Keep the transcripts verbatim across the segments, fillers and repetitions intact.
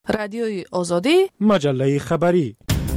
رادیوی آزادی، مجله خبری.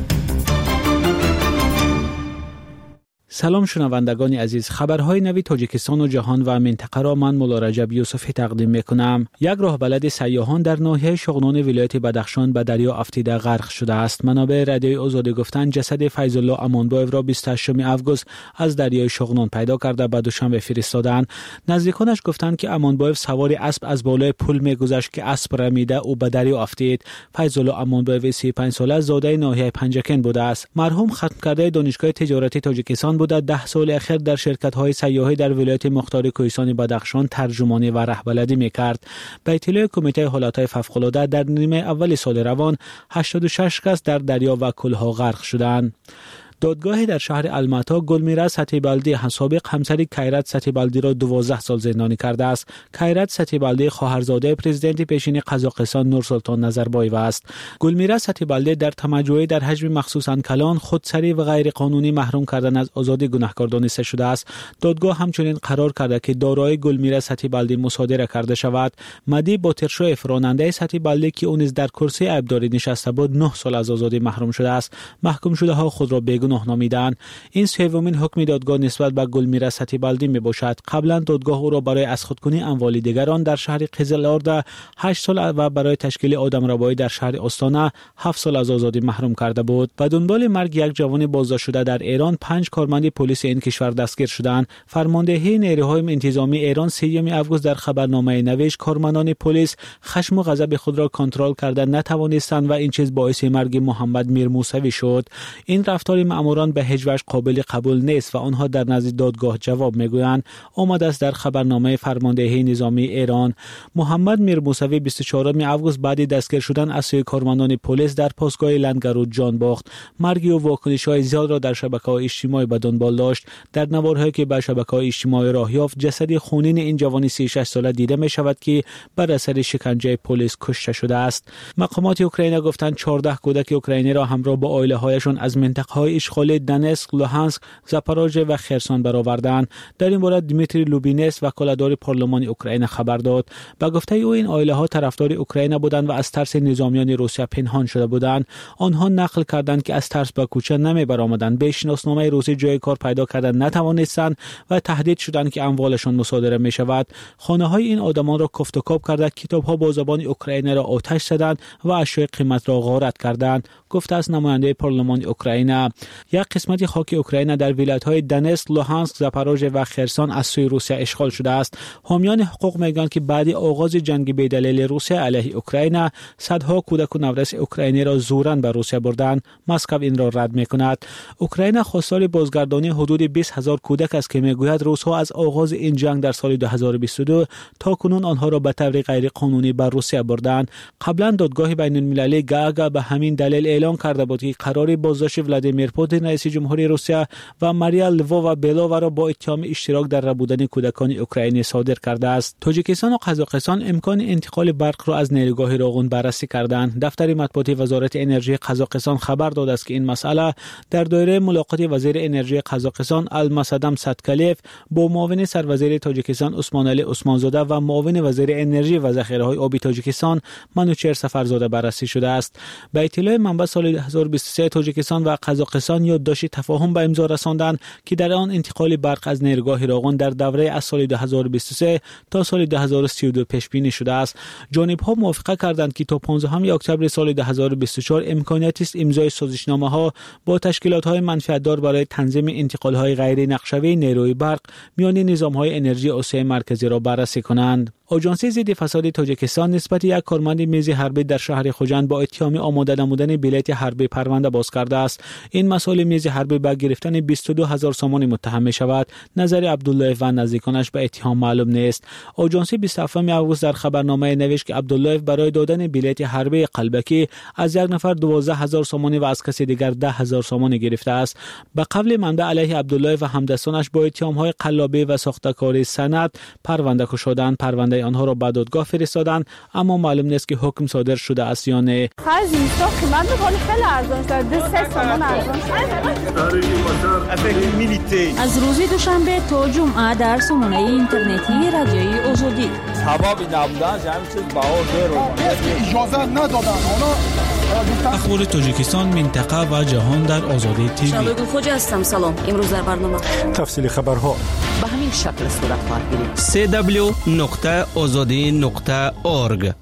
سلام شنوندگان عزیز، خبرهای نوی تاجیکستان و جهان و منطقه را من مولا رجب یوسفی تقدیم میکنم. یک راهبلد سیاحان در ناحیه شغنان ولایت بدخشان به دریا افتیده غرق شده است. منابع رادیوی آزادی گفتند جسد فیض الله امانبایو را بیست و هشتم آگوست از دریای شغنان پیدا کرده به دوشنبه فرستادند. نزدیکانش گفتند که امانبایو سوار اسب از بالای پل میگذشت که اسب رمیده او به دریا افتید. فیض الله امانبایو سی و پنج ساله زاده ناحیه پنجکن بوده است. مرحوم ختم کرده دانشگاه تجارتی تاجیکستان بوده. ده سال اخیر در شرکت‌های سیاحی در ولایت مختار کوهستان بدخشان ترجمانی و رهبری می‌کرد. به اطلاع کمیته حالات فوق‌العاده در نیمه اول سال روان هشتاد و شش کس در دریا و کلها غرق شدند. دادگاهی در شهر الماتا گلمیرا ستیبالدی سابق همسر کیرت ستیبالدی را دوازده سال زندانی کرده است. کیرت ستیبالدی خواهرزاده پرزیدنت پیشین قزاقستان نورسلطان نظربایو است. گلمیرا ستیبالدی در تمجید در حجم مخصوصاً کلان خودسری و غیر قانونی محروم کردن از آزادی گناهکار دانسته شده است. دادگاه همچنین قرار کرده که دارایی گلمیرا ستیبالدی مصادره کرده شود. مدی باترشویف راننده ستیبالدی که اون نیز در کرسی عیبداری نشسته بود نه سال از آزادی محروم شده است. محکوم شده ها خود را بیگناه نامیدند. این سومین حکم دادگاه نسبت به گلمیرا ستیبالدی می باشد. قبلا دادگاه او را برای از خودکنی اموال دیگران در شهر قزل‌آرد هشت سال و برای تشکیل آدمربایی در شهر استانه هفت سال از آزادی محروم کرده بود. و دنبال مرگ یک جوان بازداشت شده در ایران پنج کارمند پلیس این کشور دستگیر شدند. فرماندهی نیروهای انتظامی ایران سوم آگوست در خبرنامه نوشت کارمندان پلیس خشم و غضب خود را کنترل کرده نتوانستند و این چیز باعث مرگ محمد میر موسوی شد. این رفتار ماموران به هیچ وجه قابل قبول نیست و آنها در نزد دادگاه جواب میگویند. آمده است در خبرنامه فرماندهی نظامی ایران. محمد میر موسوی بیست و چهارم آگوست بعد دستگیر شدن از سوی کارمندان پلیس در پاسگاه لنگرود جان باخت. مرگ و واکنش‌های زیاد را در شبکه‌های اجتماعی به دنبال داشت. در نوارهایی که به شبکه‌های اجتماعی راه یافت جسد خونین این جوان سی و شش ساله دیده می شود که بر اثر شکنجه پلیس کشته شده است. مقامات اوکراین گفتند چهارده کودک اوکراینی را همراه با عائله‌هایشان از منطقه‌های اشغالی دنسک، لوهانسک، زاپاروژه و خرسون برآوردند. در این باره دیمیتری لوبینس وکالتدار پارلمان اوکراین خبر داد. با گفته او این عائله‌ها طرفدار اوکراین بودند و از ترس نظامیان روسیه پنهان شده بودند. آنها نقل کردند که از ترس به کوچه نمی برآمدند. به شناسنامه روسی جای کار پیدا کردن نتوانستند و تهدید شدند که اموالشان مصادره می شود. خانه‌های این آدمان را کفت و کاب کرده، کتاب‌ها با زبان اوکراینی را آتش زدند و اشیاء قیمت را غارت کردند. گفته است نماینده پارلمان اوکراین. یک قسمت خاک اوکراین در ولایت‌های دنسک، لوهانسک، زاپاروژه و خرسون از سوی روسیه اشغال شده است. حامیان حقوق میگویند که بعد آغاز جنگ بی‌دلیل روسیه علیه اوکراین صدها کودک و نورس اوکراینی را زوراً به روسیه بردند. مسکو این را رد می‌کند. اوکراین خواستار بازگردانی حدود بیست هزار کودک است که میگوید روس‌ها از آغاز این جنگ در سال دو هزار و بیست و دو تا کنون آنها را به طور غیر قانونی به روسیه بردند. قبلا دادگاه بین‌المللی گاگا به همین دلیل اعلام کرده بود که قرار بازداشت ولادیمیر پوتین رئیس جمهوری روسیه و ماریا لووا و بلووا را با اتهام اشتراک در ربودن کودکان اوکراینی صادر کرده است. تاجیکستان و قزاقستان امکان انتقال برق را از نیروگاه راغون بررسی کردند. دفتر مطبوعاتی وزارت انرژی قزاقستان خبر داده است که این مسئله در دایره ملاقات وزیر انرژی قزاقستان المصدم صدکلیف با معاون سروزیر تاجیکستان عثمان علی عثمانزاده و معاون وزیر انرژی و ذخیره‌های آبی تاجیکستان منوچهر سفرزاده بررسی شده است. به اطلاع منبع سال دو هزار و بیست و سه تاجیکستان و قزاقستان یادداشت تفاهم به امضا رساندند که در آن انتقال برق از نیروگاه راغون در دوره از سال دو هزار و بیست و سه تا سال دو هزار و سی و دو پیش بینی شده است. جانب‌ها موافقت کردند که تا پانزدهم اکتبر سال دو هزار و بیست و چهار امکانیت است امضای سازشنامه‌ها با تشکیلات‌های منفعت‌دار برای تنظیم انتقال‌های غیر نقشه‌ای نیروی برق میان نظام‌های انرژی آسیای مرکزی را بررسی کنند. آژانس ضد فساد تاجیکستان نسبت یک کارمند میز حربی در شهر خوجند با اتهام آماده نمودن بلیت حربی پرونده باز کرده است. این مسئله میز حربی به گرفتن بیست و دو هزار سومان متهم می شود. نظر عبدالله و نزدیکانش به اتهام معلوم نیست. آژانس بیست و هفتم آگوست در خبرنامه نوشت که عبدالله برای دادن بلیت حربی قلبکی از یک نفر دوازده هزار سومان و از کسی دیگر ده هزار سومان گرفته است. به قول منبع علیه عبدالله و همدستانش با اتهام‌های قلابی و ساخته‌کاری سند پرونده گشودند. پرونده آنها را به دادگاه فرستادند، اما معلوم نیست که حکم صادر شده است یا نه. خرج اینستا قیمت می‌کنه خیلی ارزان شده، دو سه تومان ارزان شده. از روز دوشنبه تا جمعه در سامانه اینترنتی رادیوی آزادی. سبب نبودن همین چیز بها زیرو اجازه ندادن. اخبار تاجیکستان، منطقه و جهان در آزادی تیوی. شبگون خوجا هستم. سلام. امروز در برنامه تفصیل خبرها به همین شکل صورت خواهد گرفت. سی دبلیو نقطه آزادی نقطه اورگ.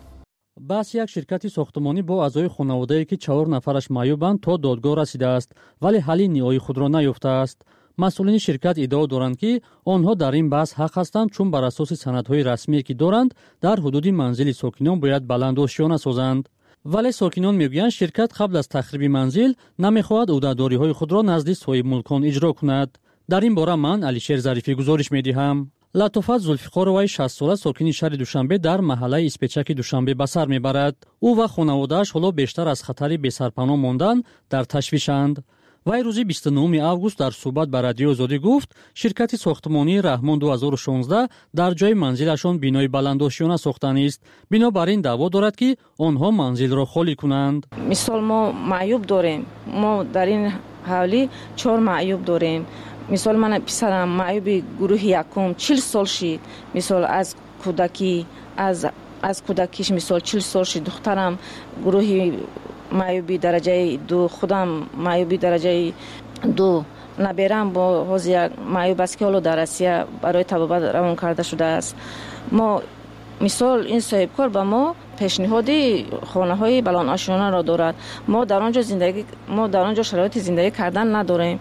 بس یک شرکت ساختمانی با اعضای خانواده‌ای که چهار نفرش معیوبند تا دادگاه رسیده است، ولی حل نهایی خود را نیافته است. مسئولین شرکت ادعا دارند که آنها در این بحث حق هستند، چون بر اساس سندهای رسمی که دارند در حدود منزل ساکنان باید بلند آشیانه سازند. ولی ساکنان میگویند شرکت قبل از تخریب منزل نمیخواهد عهده‌داری‌های خود را نزد صاحب ملکان اجرا کند. در این باره من علیشیر ظریفی گزارش می‌دهم. لطفت زلفقاروی شصت ساله ساکن شهر دوشنبه در محله اسپچک دوشنبه به سر میبرد. او و خانواده‌اش حالا بیشتر از خطر بی‌سرپناه ماندن در تشویشند. وی روز بیست و نهم آگوست در صحبت با رادیو آزادی گفت شرکت ساختمانی رحمان دو هزار و شانزده در جای منزلشان بینای بلندآشیانه ساختن است. بنابراین دعوا دارد که آنها منزل را خالی کنند. مثال ما معیوب داریم، ما در این حوالی چهار معیوب داریم. مثال من پسرم معیوب گروه یکم چهل سال شد، مثال از کودکی از از کودکیش مثال چهل سال شد. دخترم گروه معیوبی درجه دو، خودم معیوبی درجه دو، نبیرم با حوزه معیوب است که حالا در آسیا برای طبابت روان کرده شده است. ما مثال این صاحب کار به ما پیشنهادی خانه های بلند آشیانه را دارد. ما در آنجا زندگی ما در آنجا شرایط زندگی کردن نداریم.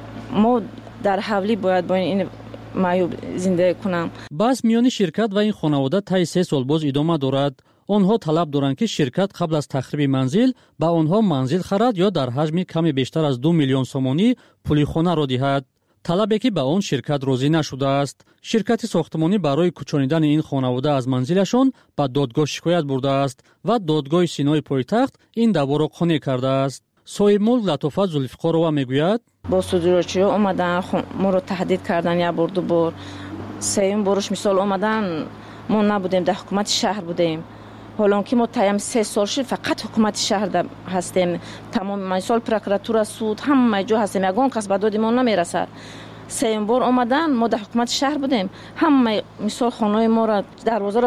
ما در حولی باید با این معیوب زندگی کنم. بس میان شرکت و این خانواده تا سه سال باز ادامه دارد. آنها طلب دارند که شرکت قبل از تخریب منزل به آنها منزل خرد یا در حجم کمی بیشتر از دو میلیون سومانی پول خانه را دهد. طلبی که به آن شرکت راضی نشده است. شرکت ساختمانی برای کوچانیدن این خانواده از منزلشان به دادگاه شکایت برده است و دادگاه سینای پایتخت این دعوا را قانع کرده است. صاحب ملک لطفت زلفقارова میگوید با صدورچی اومدن ما رو تهدید کردن یا بار دو بار. سوم بارش مثال اومدن ما نبودیم، در حکومت شهر بودیم. حالا که ما تایم سه سال شد فقط حکومت شهر هستیم. تمام مثال پروکراتور سود همه جا هستیم، یگان کس به داد ما نمیرسد. سوم بار اومدن ما در حکومت شهر بودیم، همه مثال خانه ما را دروازه را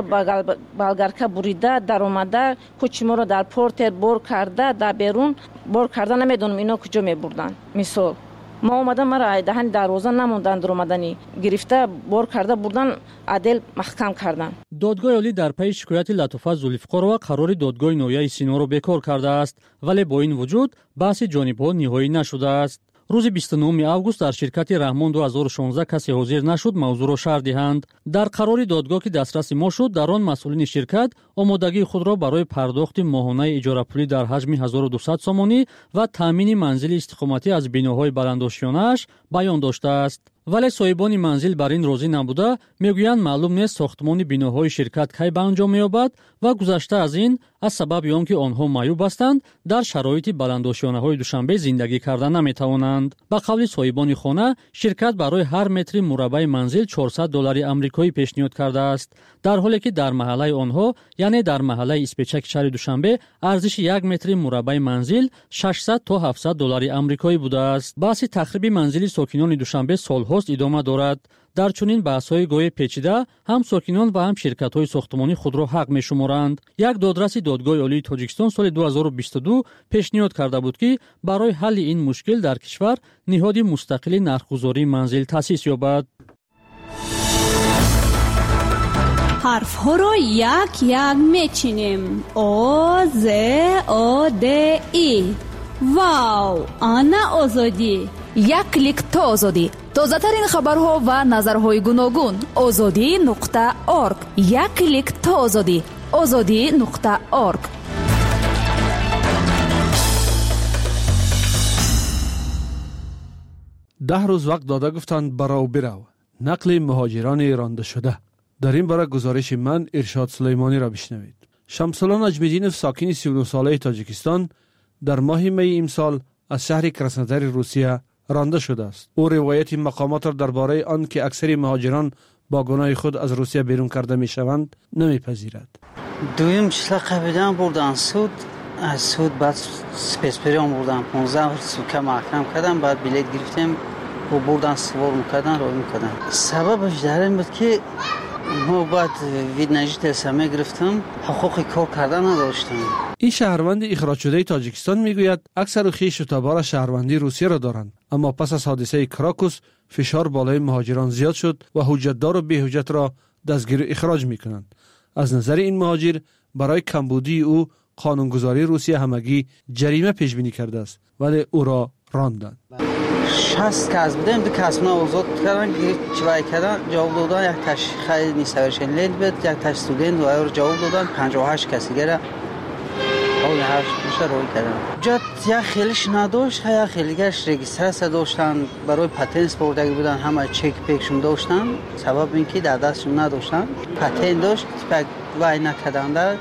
بلگرکه بریده در اومده، کوچی ما را در پورتر بار کرده، در بیرون بار کرده. نمیدونم اینا کجا میبردن. مثال ما اومدن مرا دهن دروازه نموندن، در اومدنی گرفته بار کرده بردن، عدل محکم کردن. دادگاه عالی در پی شکایت لطفت زلفقارova قرار دادگاه نهایی سینا را بکار کرده است، ولی با این وجود بحث جانب‌ها نهایی نشده است. روز بیست و نهم آگوست در شرکت رحمان دو هزار و شانزده کسی حاضر نشد موضوع را شرح دهند. در قرار دادگاه که دسترس ما شد، در آن مسئولین شرکت آمادگی خود را برای پرداخت ماهانه اجاره پولی در حجم هزار و دویست سومانی و تامین منزل استقامتی از بناهای بلندآشیانه‌اش بیان داشته است. ولی صاحبان منزل بر این راضی نبوده، میگویند معلوم نیست ساختمان بناهای شرکت کی به انجام می‌یابد و گذشته از این از سبب آنکه آنها معیوب هستند در شرایط بلندآشیانه‌های دوشنبه زندگی کردن نمی‌توانند. به قول صاحبان خانه، شرکت برای هر متر مربع منزل چهارصد دلار آمریکایی پیشنهاد کرده است، در حالی که در محله آنها یعنی در محله اسپچک شهر دوشنبه ارزش یک متر مربع منزل ششصد تا هفتصد دلار آمریکایی بوده است. بحث تخریب منزل ساکنان دوشنبه سال‌هاست ادامه دارد. در چنین بحث‌های گوی پیچیده هم ساکنان و هم شرکت‌های ساختمانی خود را حق می‌شمارند. یک دادرس دادگاه عالی تاجیکستان سال دو هزار و بیست و دو پیشنهاد کرده بود که برای حل این مشکل در کشور نهاد مستقل نرخ‌گذاری منزل تأسیس یابد. حرف‌ها را یک یک می‌چینیم. او ز او د ای. واو، آنا آزادی. یک کلیک تا آزادی. تازه ترین خبرها و نظرهای گوناگون. آزادی نقطه اورگ. یک کلیک تا آزادی. آزادی نقطه اورگ. ده روز وقت داده گفتند برو برو. نقل مهاجران رانده شده. در این باره گزارش من ارشاد سلیمانی را بشنوید. شمس‌الله نجمیدینوف ساکن سی و نه ساله تاجیکستان در ماه می امسال از شهر کراسنودار روسیه رانده شده است. او روایت مقامات را درباره آن که اکثر مهاجران با گناه خود از روسیه بیرون کرده می شوند نمیپذیرد. دویم چیزا قبیدن بردن سود از سود بعد سپسپریان بردن پانزده سوکه محکم کردن بعد بلیت گرفتیم و بردن سوار میکردن رو میکردن. سببش در این بود که ما بعد ویدنجی تلسمه گرفتم حقوق کار کردن نداشتم. این شهروند اخراج شده تاجیکستان میگوید اکثر خویش و تبار شهروندی روسیه را دارند، اما پس از حادثه کراکوس فشار بالای مهاجران زیاد شد و حجتدار و بی‌حجت را دستگیر اخراج میکنند. از نظر این مهاجر برای کمبودی او قانونگذاری روسیه همگی جریمه پیش بینی کرده است ولی او را راندند. شصت کس بودیم دو کس من آزاد کردن چوای کردن جواب دادن یک تاش خیلی نیسورشن لیل بود یک تاش استودنت و اور جواب دادن پنجاه و هشت کسی گره اون هر میشه روی کردن جات یا خیلیش نداشت یا خیلیگرش رجیستراسیون داشتن برای پتنت برده بودن همه چک پیکشون داشتن سبب اینکه در دستشون نداشتن پتنت داشت پک وای نکردن در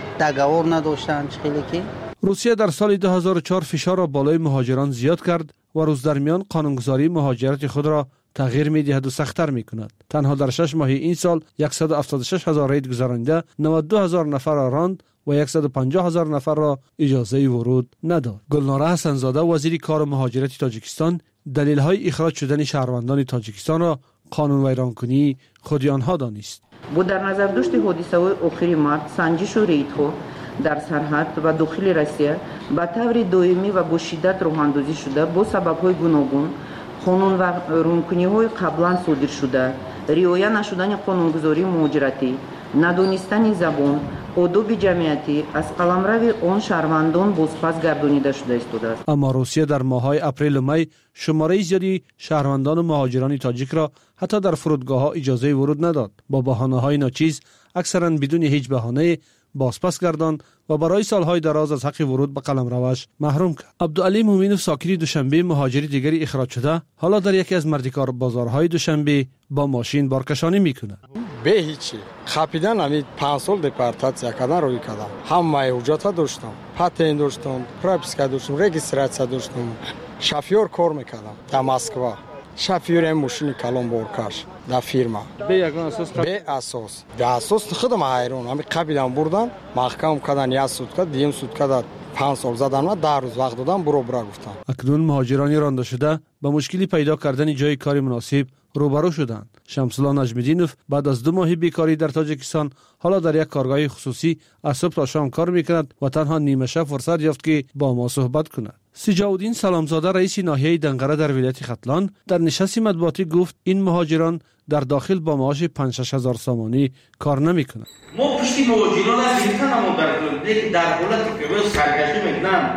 دغور نداشتن خیلی که روسیه در سال دو هزار و چهار فشار را بالای مهاجران زیاد کرد و روز در میان قانونگذاری مهاجرت خود را تغییر می‌دهد و سخت‌تر می‌کند. تنها در شش ماه این سال صد و هفتاد و شش هزار رید گذرانده نود و دو هزار نفر را راند و صد و پنجاه هزار نفر را اجازه ورود نداد. گلناره حسن‌زاده وزیر کار و مهاجرت تاجیکستان دلیل‌های اخراج شدن شهروندان تاجیکستان را قانون ویرانکنی خود آنها دانست. با در نظر داشت حادثه‌های آخری مارت سنجش و ریدها در سرحد و داخل روسیه با طور دائمی و با شدت راه‌اندازی شده با سبب‌های گوناگون قانون و رونکنی‌های قبلا صادر شده رعایت نشدن قانونگذاری مهاجرتی ندانستن زبان آداب جمعیتی از قلمرو آن شهروندان بازپس گردانیده شده است. اما روسیه در ماه‌های اپریل و می شماره زیادی شهروندان و مهاجران تاجیک را حتی در فرودگاه‌ها اجازه ورود نداد. با بهانه‌های ناچیز اکثراً بدون هیچ بهانه بازپس گرداند و برای سالهای دراز از حق ورود به قلمروش محروم کرد. عبدالعلی مومینوف ساکن دوشنبه مهاجر دیگری اخراج شده حالا در یکی از مردکار بازارهای دوشنبه با ماشین بارکشانی میکند. به هیچی خاپیدن همین پنج سال دپارتاسیا کردن روی کردم. همه حجت داشتم، پاتنت داشتم، پروپیسکا داشتم، رجیستراسیون داشتم. شافیور کار میکردم در مسکو. شافیور ماشین کلان بارکش در فیرما. به یگان اساس به اساس. به اساس خودم حیران همین قبیدم بردن محکم کردن یا سود کرد دیم سود کرد پنج سال زدن و در روز وقت دادن برو برا گفتن. اکنون مهاجرانی رانده شده با مشکلی پیدا کردن جای کاری مناسب روبرو شدند. شمس‌الله نجم‌الدینوف بعد از دو ماه بیکاری در تاجیکستان حالا در یک کارگاه خصوصی از صبح تا شام کار میکند و تنها نیمه شب فرصت یافت که با ما صحبت کند. سجاودین سلامزاده رئیس ناحیه دنقره در ولایت ختلان در نشست مطبوعاتی گفت این مهاجران در داخل با معاش پنج شش هزار سامانی کار نمیکنند. ما پشتی مهاجران از این تنمون در در حالتی که روی سرگشی میکنن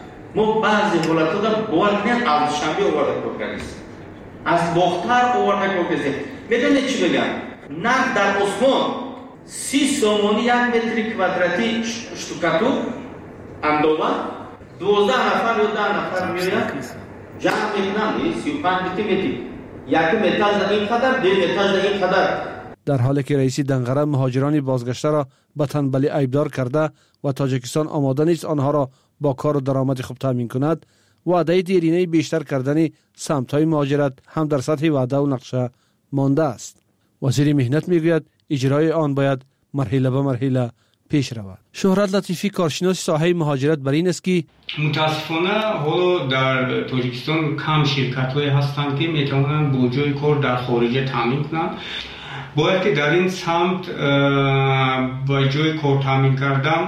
ما بعضی حالتها در باور نیم از شنبه آورده کرکنیست از باختر آورده کرکنیست. میدونید چی بگم؟ نه در عثمان سی سامانی یک متر کوادراتی شتوکاتور اندوه دوازده نفر یا ده نفر میرن جمع میکنن سی و پنج متر متر یک متر در این قدر دو متر در این قدر. در حالی که رئیس دنقره مهاجران بازگشته را به تنبلی عیبدار کرده و تاجیکستان آماده نیست آنها را با کار و درآمد خوب تامین کند، وعده دیرینه بیشتر کردن سمت‌های مهاجرت هم در سطح وعده و نقشه مانده است. وزیر مهنت میگوید اجرای آن باید مرحله به مرحله پیش رود. شهرت لطیفی کارشناس ساحه مهاجرت بر این است که متاسفانه حالا در تاجیکستان کم شرکت‌هایی هستند که میتوانند با جای کار در خارج تامین کنند. باید که در این سمت با جای کار تامین کردن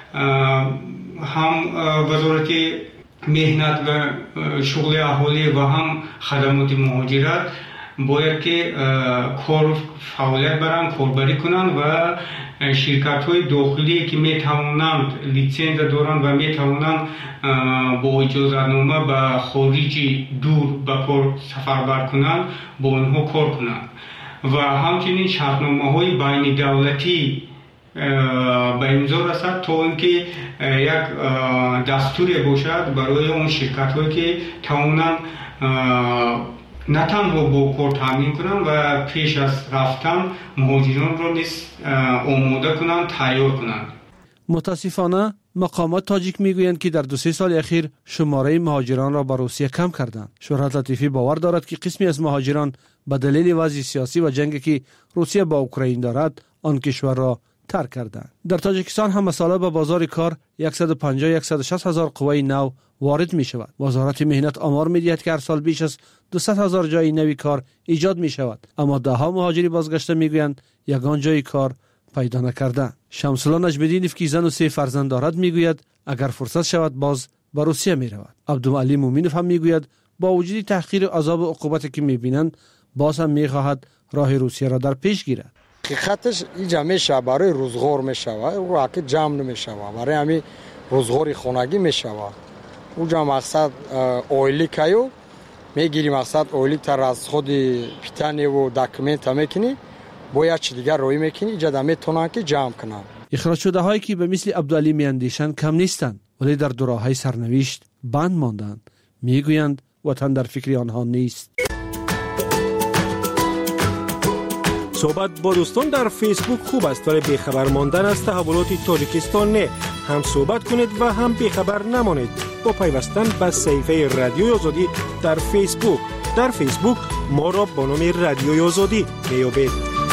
هم وزارت مهنت و شغل اهالی و هم خدمات مهاجرت باید که کار فعالیت برن کاربری کنند و شرکت های داخلی که می توانند لیسانس دارند و می توانند با اجازه‌نامه به خارج دور به کار سفر بر کنند با آنها کار کنند و همچنین شرطنامه های بین دولتی به امضا رسد تا اینکه یک دستوری باشد برای اون شرکت هایی که توانند نه تنها با کار تامین کنند و پیش از رفتن مهاجران را نیز آماده کنند تیار کنند. متاسفانه مقامات تاجیک میگویند که در دو سه سال اخیر شماره مهاجران را به روسیه کم کردند. شهرت لطیفی باور دارد که قسمی از مهاجران به دلیل وضع سیاسی و جنگی که روسیه با اوکراین دارد آن کشور را ترک کردند. در تاجیکستان هم مساله به بازار کار صد و پنجاه تا صد و شصت هزار قوه نو وارد می شود. وزارت مهنت آمار می دهد که هر سال بیش از دویست هزار جای نوی کار ایجاد می شود، اما ده ها مهاجری بازگشته می گویند یگان جای کار پیدا نکردند. شمس‌الله نجم‌الدینوف که زن و سه فرزند دارد می گوید اگر فرصت شود باز به روسیه می رود. عبدالعلی مومینوف هم می گوید با وجود تحقیر عذاب و عقوبتی که می بینند باز هم می خواهد راه روسیه را در پیش گیرد. حقیقتش اینجا میشه برای روزگار میشه و حقیقت جمع نمیشه برای همین روزگاری خونگی میشه. اونجا مقصد اویلی کیو میگیری، مقصد اویلی تر از خود پیتانی و داکومنت میکنی باید چی دیگر روی میکنی اینجا میتونن که جمع کنن. اخراج شده هایی که به مثل عبدالعلی میاندیشن کم نیستند ولی در دو راههای سرنوشت بند ماندند. میگویند وطن در فکر آنها نیست. صحبت با دوستان در فیسبوک خوب است ولی بیخبر ماندن از تحولات تاجیکستان نه. هم صحبت کنید و هم بیخبر نمانید با پیوستن به صفحه رادیوی آزادی در فیسبوک. در فیسبوک ما را با نام رادیوی آزادی میابید.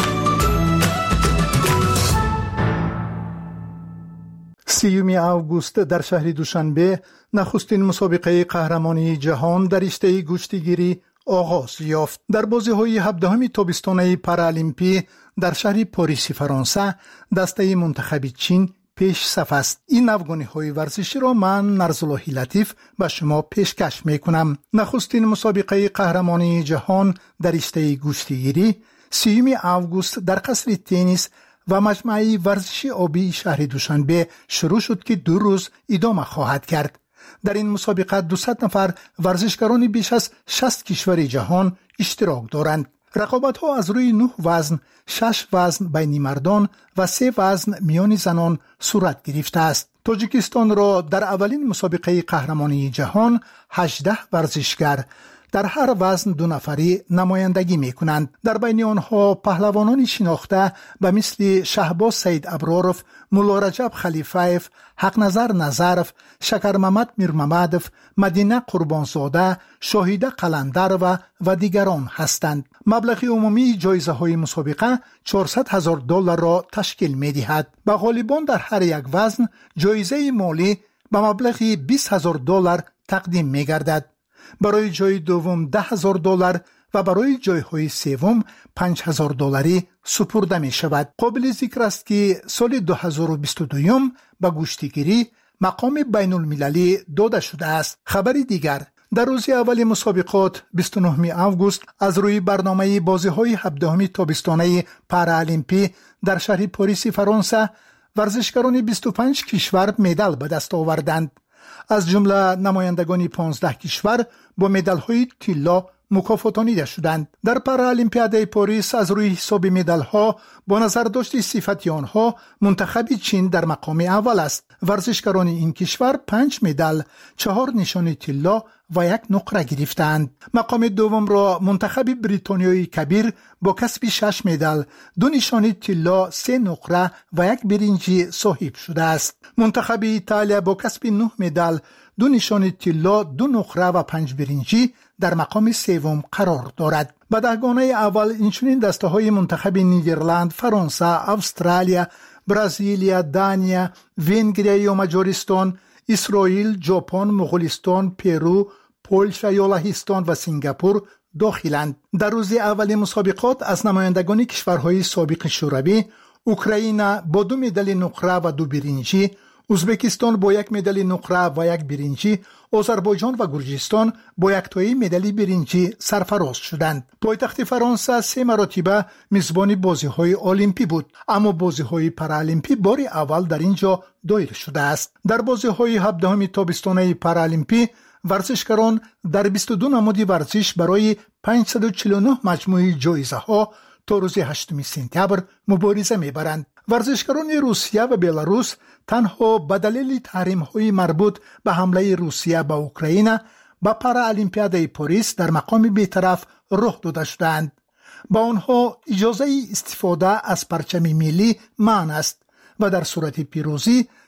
سیوم آگوست در شهر دوشنبه نخستین مسابقه قهرمانی جهان در رشته گشتیگیری آغاز یافت. در بازی‌های هفدهم تابستانه پارالیمپی در شهر پاریس فرانسه دسته منتخب چین پیش صف است. این افغانی‌های ورزشی را من نرزالله لطیف به شما پیشکش می‌کنم. نخستین مسابقه قهرمانی جهان در رشته گشتیگیری سیوم آگوست در قصر تنیس و مجمع ورزشی آبی شهر دوشنبه شروع شد که دو روز ادامه خواهد کرد. در این مسابقه دویست نفر ورزشکاران بیش از شصت کشور جهان اشتراک دارند. رقابت‌ها از روی نه وزن، شش وزن بین مردان و سه وزن میان زنان صورت گرفته است. تاجیکستان را در اولین مسابقه قهرمانی جهان هجده ورزشگر در هر وزن دو نفری نمایندگی می کنند. در بین آنها پهلوانان شناخته به مثل شهباز سید ابراروف، مولا رجب خلیفه‌اف، حق نظر نظرف، شکر محمد میرمحمدف، مدینه قربانزاده، شاهیده قلندر و و دیگران هستند. مبلغ عمومی جایزه های مسابقه چهارصد هزار دلار را تشکیل می دهد. به غالبان در هر یک وزن جایزه مالی به مبلغ بیست هزار دلار تقدیم می گردد. برای جای دوم ده هزار دلار و برای جایهای سوم پنج هزار دلاری سپرده می شود. قابل ذکر است که سال دو هزار و بیست و دو به گشتیگیری مقام بین المللی داده شده است. خبر دیگر، در روز اول مسابقات بیست و نه آگوست از روی برنامه بازی‌های هفدهم تابستانه پارالیمپی در شهر پاریس فرانسه ورزشکاران بیست و پنج کشور مدال به دست آوردند. از جمله نمایندگان پانزده کشور با مدال‌های طلا مکافاتانیده شدند. در پارالیمپیاد پاریس از روی حساب مدال‌ها با نظر داشت صفت آنها منتخب چین در مقام اول است. ورزشکاران این کشور پنج مدال، چهار نشان طلا و یک نقره گرفتند. مقام دوم را منتخب بریتانیای کبیر با کسب شش مدال، دو نشان طلا، سه نقره و یک برنجی صاحب شده است. منتخب ایتالیا با کسب نه مدال، دو نشان طلا، دو نقره و پنج برنجی در مقام سوم قرار دارد. به دهگانه اول اینچنین دسته های منتخب نیدرلند، فرانسه، استرالیا، برزیلیا، دانیا، ونگریا و مجارستان، اسرائیل، ژاپن، مغولستان، پرو، پولشا، یالهستان و سنگاپور داخلند. در روز اول مسابقات از نمایندگان کشورهای سابق شوروی، اوکراین با دو مدال نقره و دو برنجی، ازبکستان با یک مدال نقره و یک برنجی، آذربایجان و گرجستان با یک تایی مدال برنجی سرفراز شدند. پایتخت فرانسه سه مرتبه میزبان بازی‌های المپی بود، اما بازی‌های پارالیمپی بار اول در اینجا دایر شده است. در بازی‌های هفدهم تابستانه پارالیمپی ورزشکاران در بیست و دو نماد ورزش برای پانصد و چهل و نه مجموعه جایزه‌ها تا روز هشتم سپتامبر مبارزه می‌برند. ورزشکاران روسیه و بلاروس تنها به دلیل تحریم‌های مربوط به حمله روسیه به اوکراین به پارالیمپیاد پاریس در مقام بی‌طرف راه داده شدند. با آنها اجازه استفاده از پرچم ملی منع است و در صورت پیروزی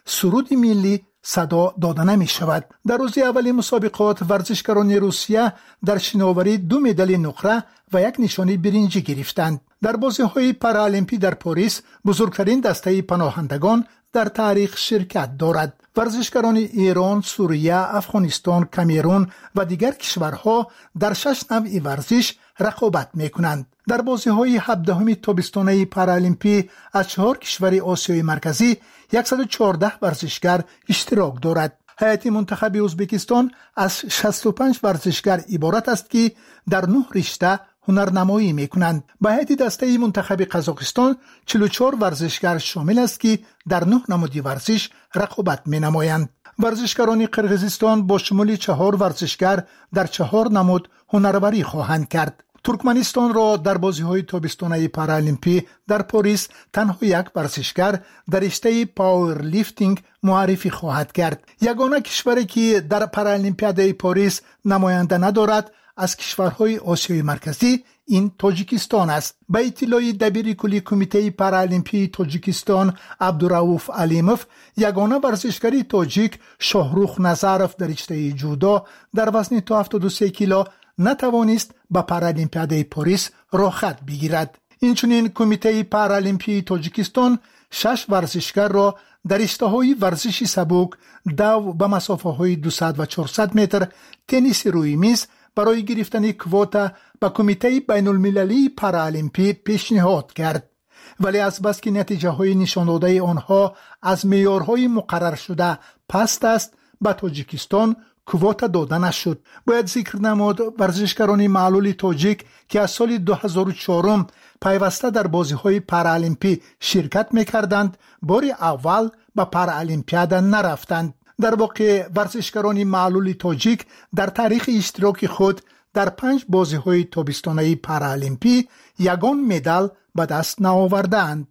سرود ملی صدا داده نمی شود. در روز اول مسابقات ورزشکاران روسیه در شناوری دو مدال نقره و یک نشانی برنجی گرفتند. در بازی‌های پارالمپی در پاریس بزرگترین دسته پناهندگان در تاریخ شرکت دارد. ورزشکاران ایران، سوریه، افغانستان، کامرون و دیگر کشورها در شش نوع ورزش رقابت می‌کنند. در بازی‌های هفدهم تابستانه پارالمپی از چهار کشور آسیای مرکزی صد و چهارده ورزشکار اشتراک دارد. هیئت منتخب ازبکستان از شصت و پنج ورزشکار عبارت است که در نه رشته هنرنمایی می‌کنند. به هیئت دسته منتخب قزاقستان چهل و چهار ورزشکار شامل است که در نه نماد ورزش رقابت می‌نمایند. ورزشکاران قرقیزستان با شمول چهار ورزشکار در چهار نماد هنرورزی خواهند کرد. ترکمنستان را در بازی‌های تابستانه پارالمپی در پاریس تنها یک ورزشکار در رشته پاور لیفتینگ معرفی خواهد کرد. یگانه کشوری که در پارالمپیاد پاریس نماینده ندارد از کشورهای آسیای مرکزی این تاجیکستان است. به اطلاع دبیر کلی کمیته پارالمپی تاجیکستان عبدالرؤوف علیموف، یگانه ورزشکار تاجیک شاهروخ نظروف در رشته جودو در وزن تا هفتاد و سه کیلو نتوانست به پارالمپیاد پاریس رخصت بگیرد. اینچنین کمیته پارالمپی تاجیکستان شش ورزشکار را در رشته‌های ورزش سبک، دو به مسافه‌های دویست و چهارصد متر، تنیس روی میز برای گرفتن کواتا به کمیته بین المللی پارالمپی پیشنهاد کرد. ولی از بس که نتیجه های نشان داده آنها از معیارهای مقرر شده پست است، به تاجیکستان کواتا داده نشد. باید ذکر نمود ورزشکاران معلول تاجیک که از سال دو هزار و چهار پیوسته در بازی‌های پارالمپی شرکت می‌کردند، بار اول به پارالمپیاد نرفتند. در واقع ورزشکاران معلول تاجیک در تاریخ اشتراک خود در پنج بازی‌های تابستانه پارالمپی یگان مدال به دست نآوردند.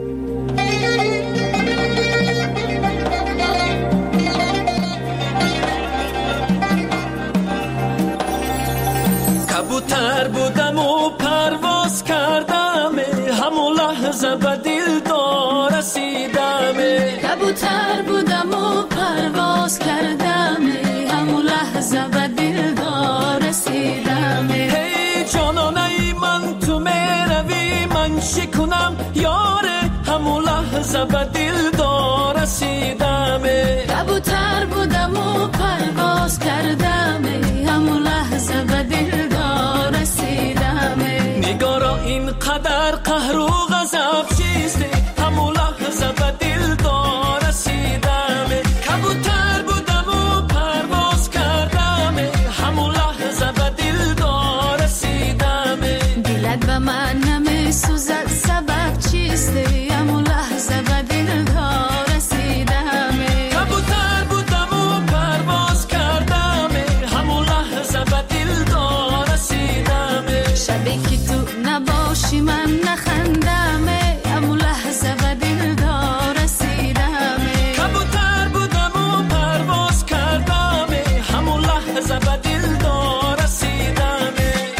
کبوتر بودم و پرواز کردم، همون لحظه به دلدار رسیدم. کبوتر بودم و پرواز کردم، همون لحظه به دلدار رسیدم. هی جانانه من تو میروی من شکنم یاره، همون لحظه به دلدار رسیدم. کبوتر بودم و پرواز کردم، همون لحظه به دلدار رسیدم. نگارا اینقدر قهر و غضب چیست، همون لحظه به دلدار رسیدم. کبوتر بودم و پرواز کردم، همون لحظه به دلدار رسیدم. دلت به من نمیسوزد سبب چیست، همون لحظه به دلدار رسیدم. کبوتر بودم و پرواز کردم، همون لحظه به دلدار رسیدم. شبی که تو نباشی من نخندم، همون لحظه به دلدار رسیدم. کبوتر بودم و پرواز کردم، همون لحظه به دلدار رسیدم.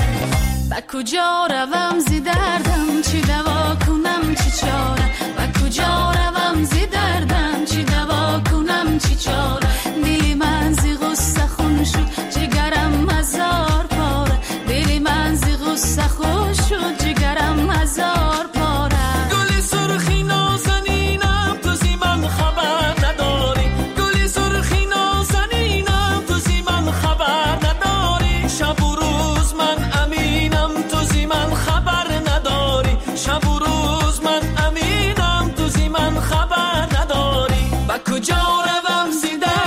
با کجا روم زی دردم، چی دوا کنم چی چاره. با کجا روم زی دردم، چی دوا کنم چی چاره. دلی من زی غصه خون شد، جگرم هزار پاره. دلی من زی غصه خون شد، جگرم هزار پاره. گلی سرخی نازنینم تو زی من خبر نداری. گلی سرخی نازنینم تو زی من خبر نداری. شب و روز من امینم تو زی من خبر نداری. شب و روز من امینم تو زی من خبر نداری. با کجا روم زی دردم،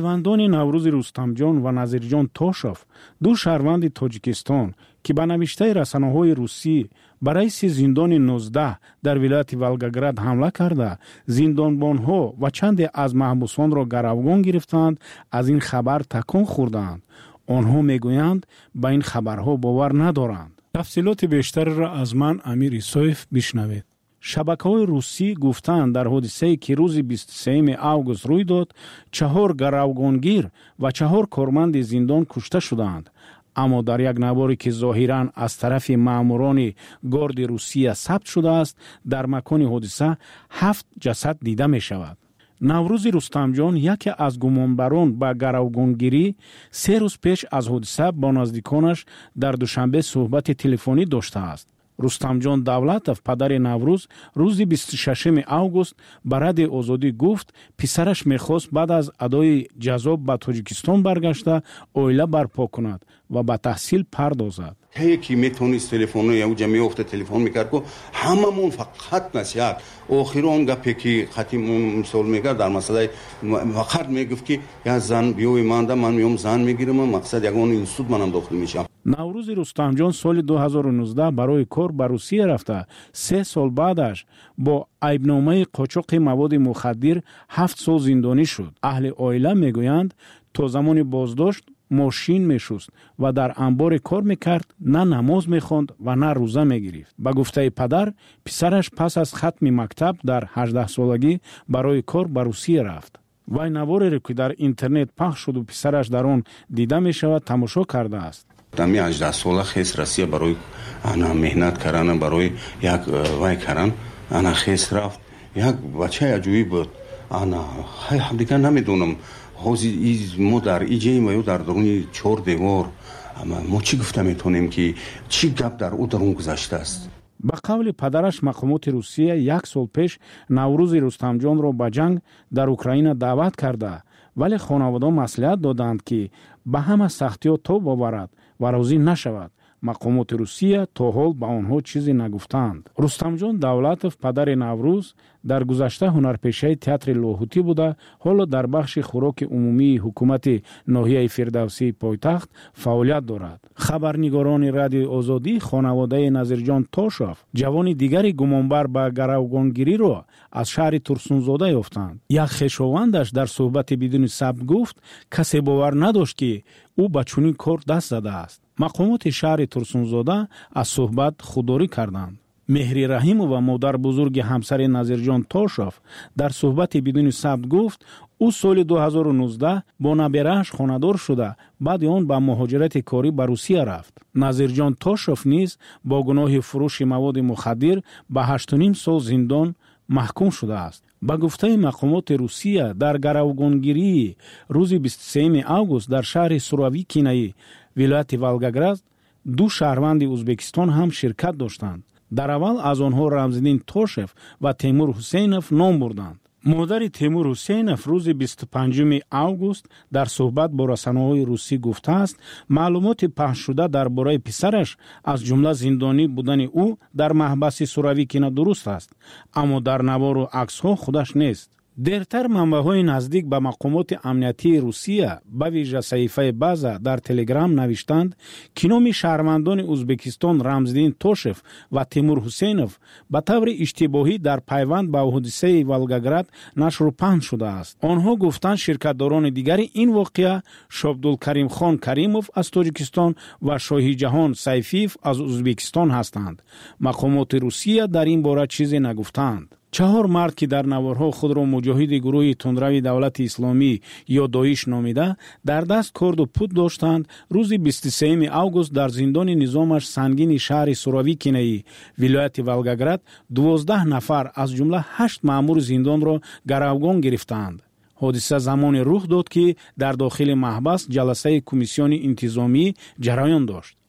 پیوندان نوروز رستمجان و نظیرجان تاشوف، دو شهروند تاجیکستان که به نوشته رسانه‌های روسی به رئیس زندان نوزده در ولایت ولگاگراد حمله کرده، زندانبانها و چند از محبوسان را گروگان گرفتند، از این خبر تکان خوردند. آنها میگویند به این خبرها باور ندارند. تفصیلات بیشتر را از من امیر ایسایف بشنوید. شبکه‌های روسی گفتند در حادثه‌ای که روز بیست و سوم آگوست روی داد، چهار گروگانگیر و چهار کارمند زندان کشته شدند. اما در یک نواری که ظاهراً از طرف ماموران گارد روسیه ثبت شده است، در مکان حادثه هفت جسد دیده می شود. نوروز رستمجان یکی از گمانبران به گروگانگیری سه روز پیش از حادثه با نزدیکانش در دوشنبه صحبت تلفنی داشته است. رستمجان دولتов پدر نوروز روز بیست و ششم آگوست به رادیو آزادی گفت پسرش میخواست بعد از ادای جزا به تاجیکستان برگشته اویله برپا کند و به تحصیل پردازد. یکی میتونست تلفن یا جمعیت تلفن میکرد که هممون فقط نصیحت آخرون گپی که خاتم مثال میگه در مسئله فقط میگفت که یا زن بیوی مانده من میام زن میگیرم، مقصد یگان اینستیتوت منم داخل میشم. نوروز رستمجان سال دو هزار و نوزده برای کار به روسیه رفته. سه سال بعدش با عیبنامه قاچاق مواد مخدر هفت سال زندانی شد. اهل عائله میگویند تا زمان بازداشت ماشین میشست و در انبار کار میکرد، نه نماز میخواند و نه روزه میگرفت. به گفته پدر، پسرش پس از ختم مکتب در هجده سالگی برای کار به روسیه رفت. وی نواری را که در اینترنت پخش شد و پسرش در آن دیده میشود تماشا کرده است. دمی هجده ساله خیس روسیه برای انا مهنت کردن، برای یک وای کردن، انا خیس رفت. یک بچه عجیبی بود. انا خیلی دیگه نمیدونم حوزی ما در ایجای ما در درونی چهار دیوار ما چی گفته میتونیم که چی گپ در او درون گذشته است. به قول پدرش مقامات روسیه یک سال پیش نوروز رستمجان را به جنگ در اوکراین دعوت کرده، ولی خانواده مصلحت دادند که به همه سختی‌ها تاب آورد و راضی نشود. مقامات روسیه تا حال به آنها چیزی نگفتند. رستمجان دولتов پدر نوروز در گذشته هنرپیشه تئاتر لاهوتی بوده، حالا در بخش خوراک عمومی حکومت ناحیه فردوسی پایتخت فعالیت دارد. خبرنگاران رادیو آزادی خانواده نظیرجان تاشوف جوان دیگری گمانبر به گروگانگیری را از شهر ترسونزاده یافتند. یک خویشاوندش در صحبت بدون ثبت گفت کسی باور نداشت که او به چنین کار دست زده است. مقامات شهر ترسونزاده از صحبت خودداری کردند. مهری رحیم و مادر بزرگ همسر نظیرجان تاشوف در صحبت بدون ثبت گفت او سال دو هزار و نوزده با نبیره‌اش خانه‌دار شده، بعد آن به مهاجرت کاری به روسیه رفت. نظیرجان تاشوف نیز با گناه فروش مواد مخدر به هشت و نیم سال زندان محکوم شده است. با گفته مقامات روسیه در گروگانگیری روز بیست و سوم آگوست در شهر سورویکینای ولایت ولگاگراد دو شهروند ازبکستان هم شرکت داشتند. در اول از آنها رمزالدین تاشوف و تیمور حسینوف نام بردند. مادر تیمور حسینوف روز بیست و پنجم آگوست در صحبت با رسانه‌های روسی گفته است معلومات پخش شده درباره پسرش از جمله زندانی بودن او در محبس سورویکینا درست است، اما در نوار و عکس‌ها خودش نیست. دیرتر منبع‌های نزدیک به مقامات امنیتی روسیه به ویژه صحیفه بازا در تلگرام نوشتند که نام شهروندان ازبکستان رمزالدین تاشوف و تیمور حسینوف به طور اشتباهی در پیوند به حادثه ولگاگراد نشر و پخش شده است. آنها گفتند شرکتداران دیگری این واقعه شابدولکریم خان کریموف از تاجیکستان و شاهی جهان سیفیف از ازبکستان هستند. مقامات روسیه در این باره چیزی نگفتند. چهار مرد که در نوارها خود را مجاهد گروه تندروی دولت اسلامی یا داعش نامیده در دست کرد و پود داشتند، روز بیست و سوم آگوست در زندان نظامش سنگین شهر سورویکینای ولایت ولگاگراد دوازده نفر از جمله هشت مأمور زندان را گروگان گرفتند. حادثه زمان رخ داد که در داخل محبس جلسه کمیسیون انتظامی جریان داشت.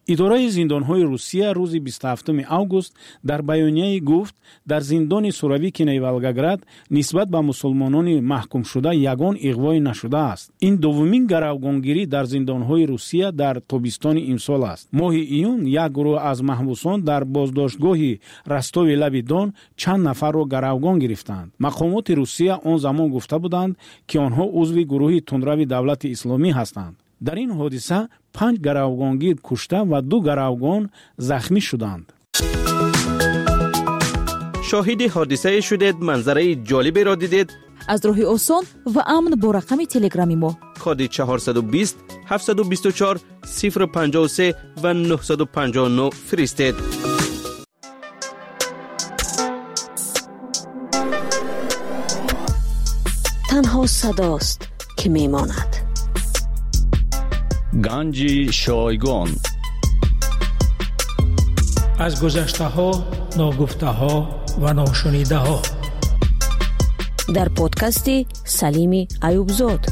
اداره زندان‌های روسیه روز بیست و هفتم آگوست در بیانیه گفت در زندان سورویکی ولگاگراد نسبت به مسلمانان محکوم شده یگان اغوای نشده است. این دومین گروگانگیری در زندان‌های روسیه در تابستان امسال است. ماه ایون یک گروه از محبوسان در بازداشتگاه رستاو لب دون چند نفر را گروگان گرفتند. مقامات روسیه آن زمان گفته بودند که آنها عضو گروه تندرو دولت اسلامی هستند. در این حادثه پنج گروگانگیر کشته و دو گروگان زخمی شدند. شاهد حادثه شدید، منظره جالبی را دیدید؟ از راه آسان و امن با رقم تلگرامی ما کد چهارصد و بیست هفتصد و بیست و چهار صفر پنجاه و سه و نهصد و پنجاه و نه فرستید. تنها صداست که میماند. گنج شایگان. از گذشته ها، ناگفته ها و ناشنیده ها در پادکست سلیم ایوبزاد.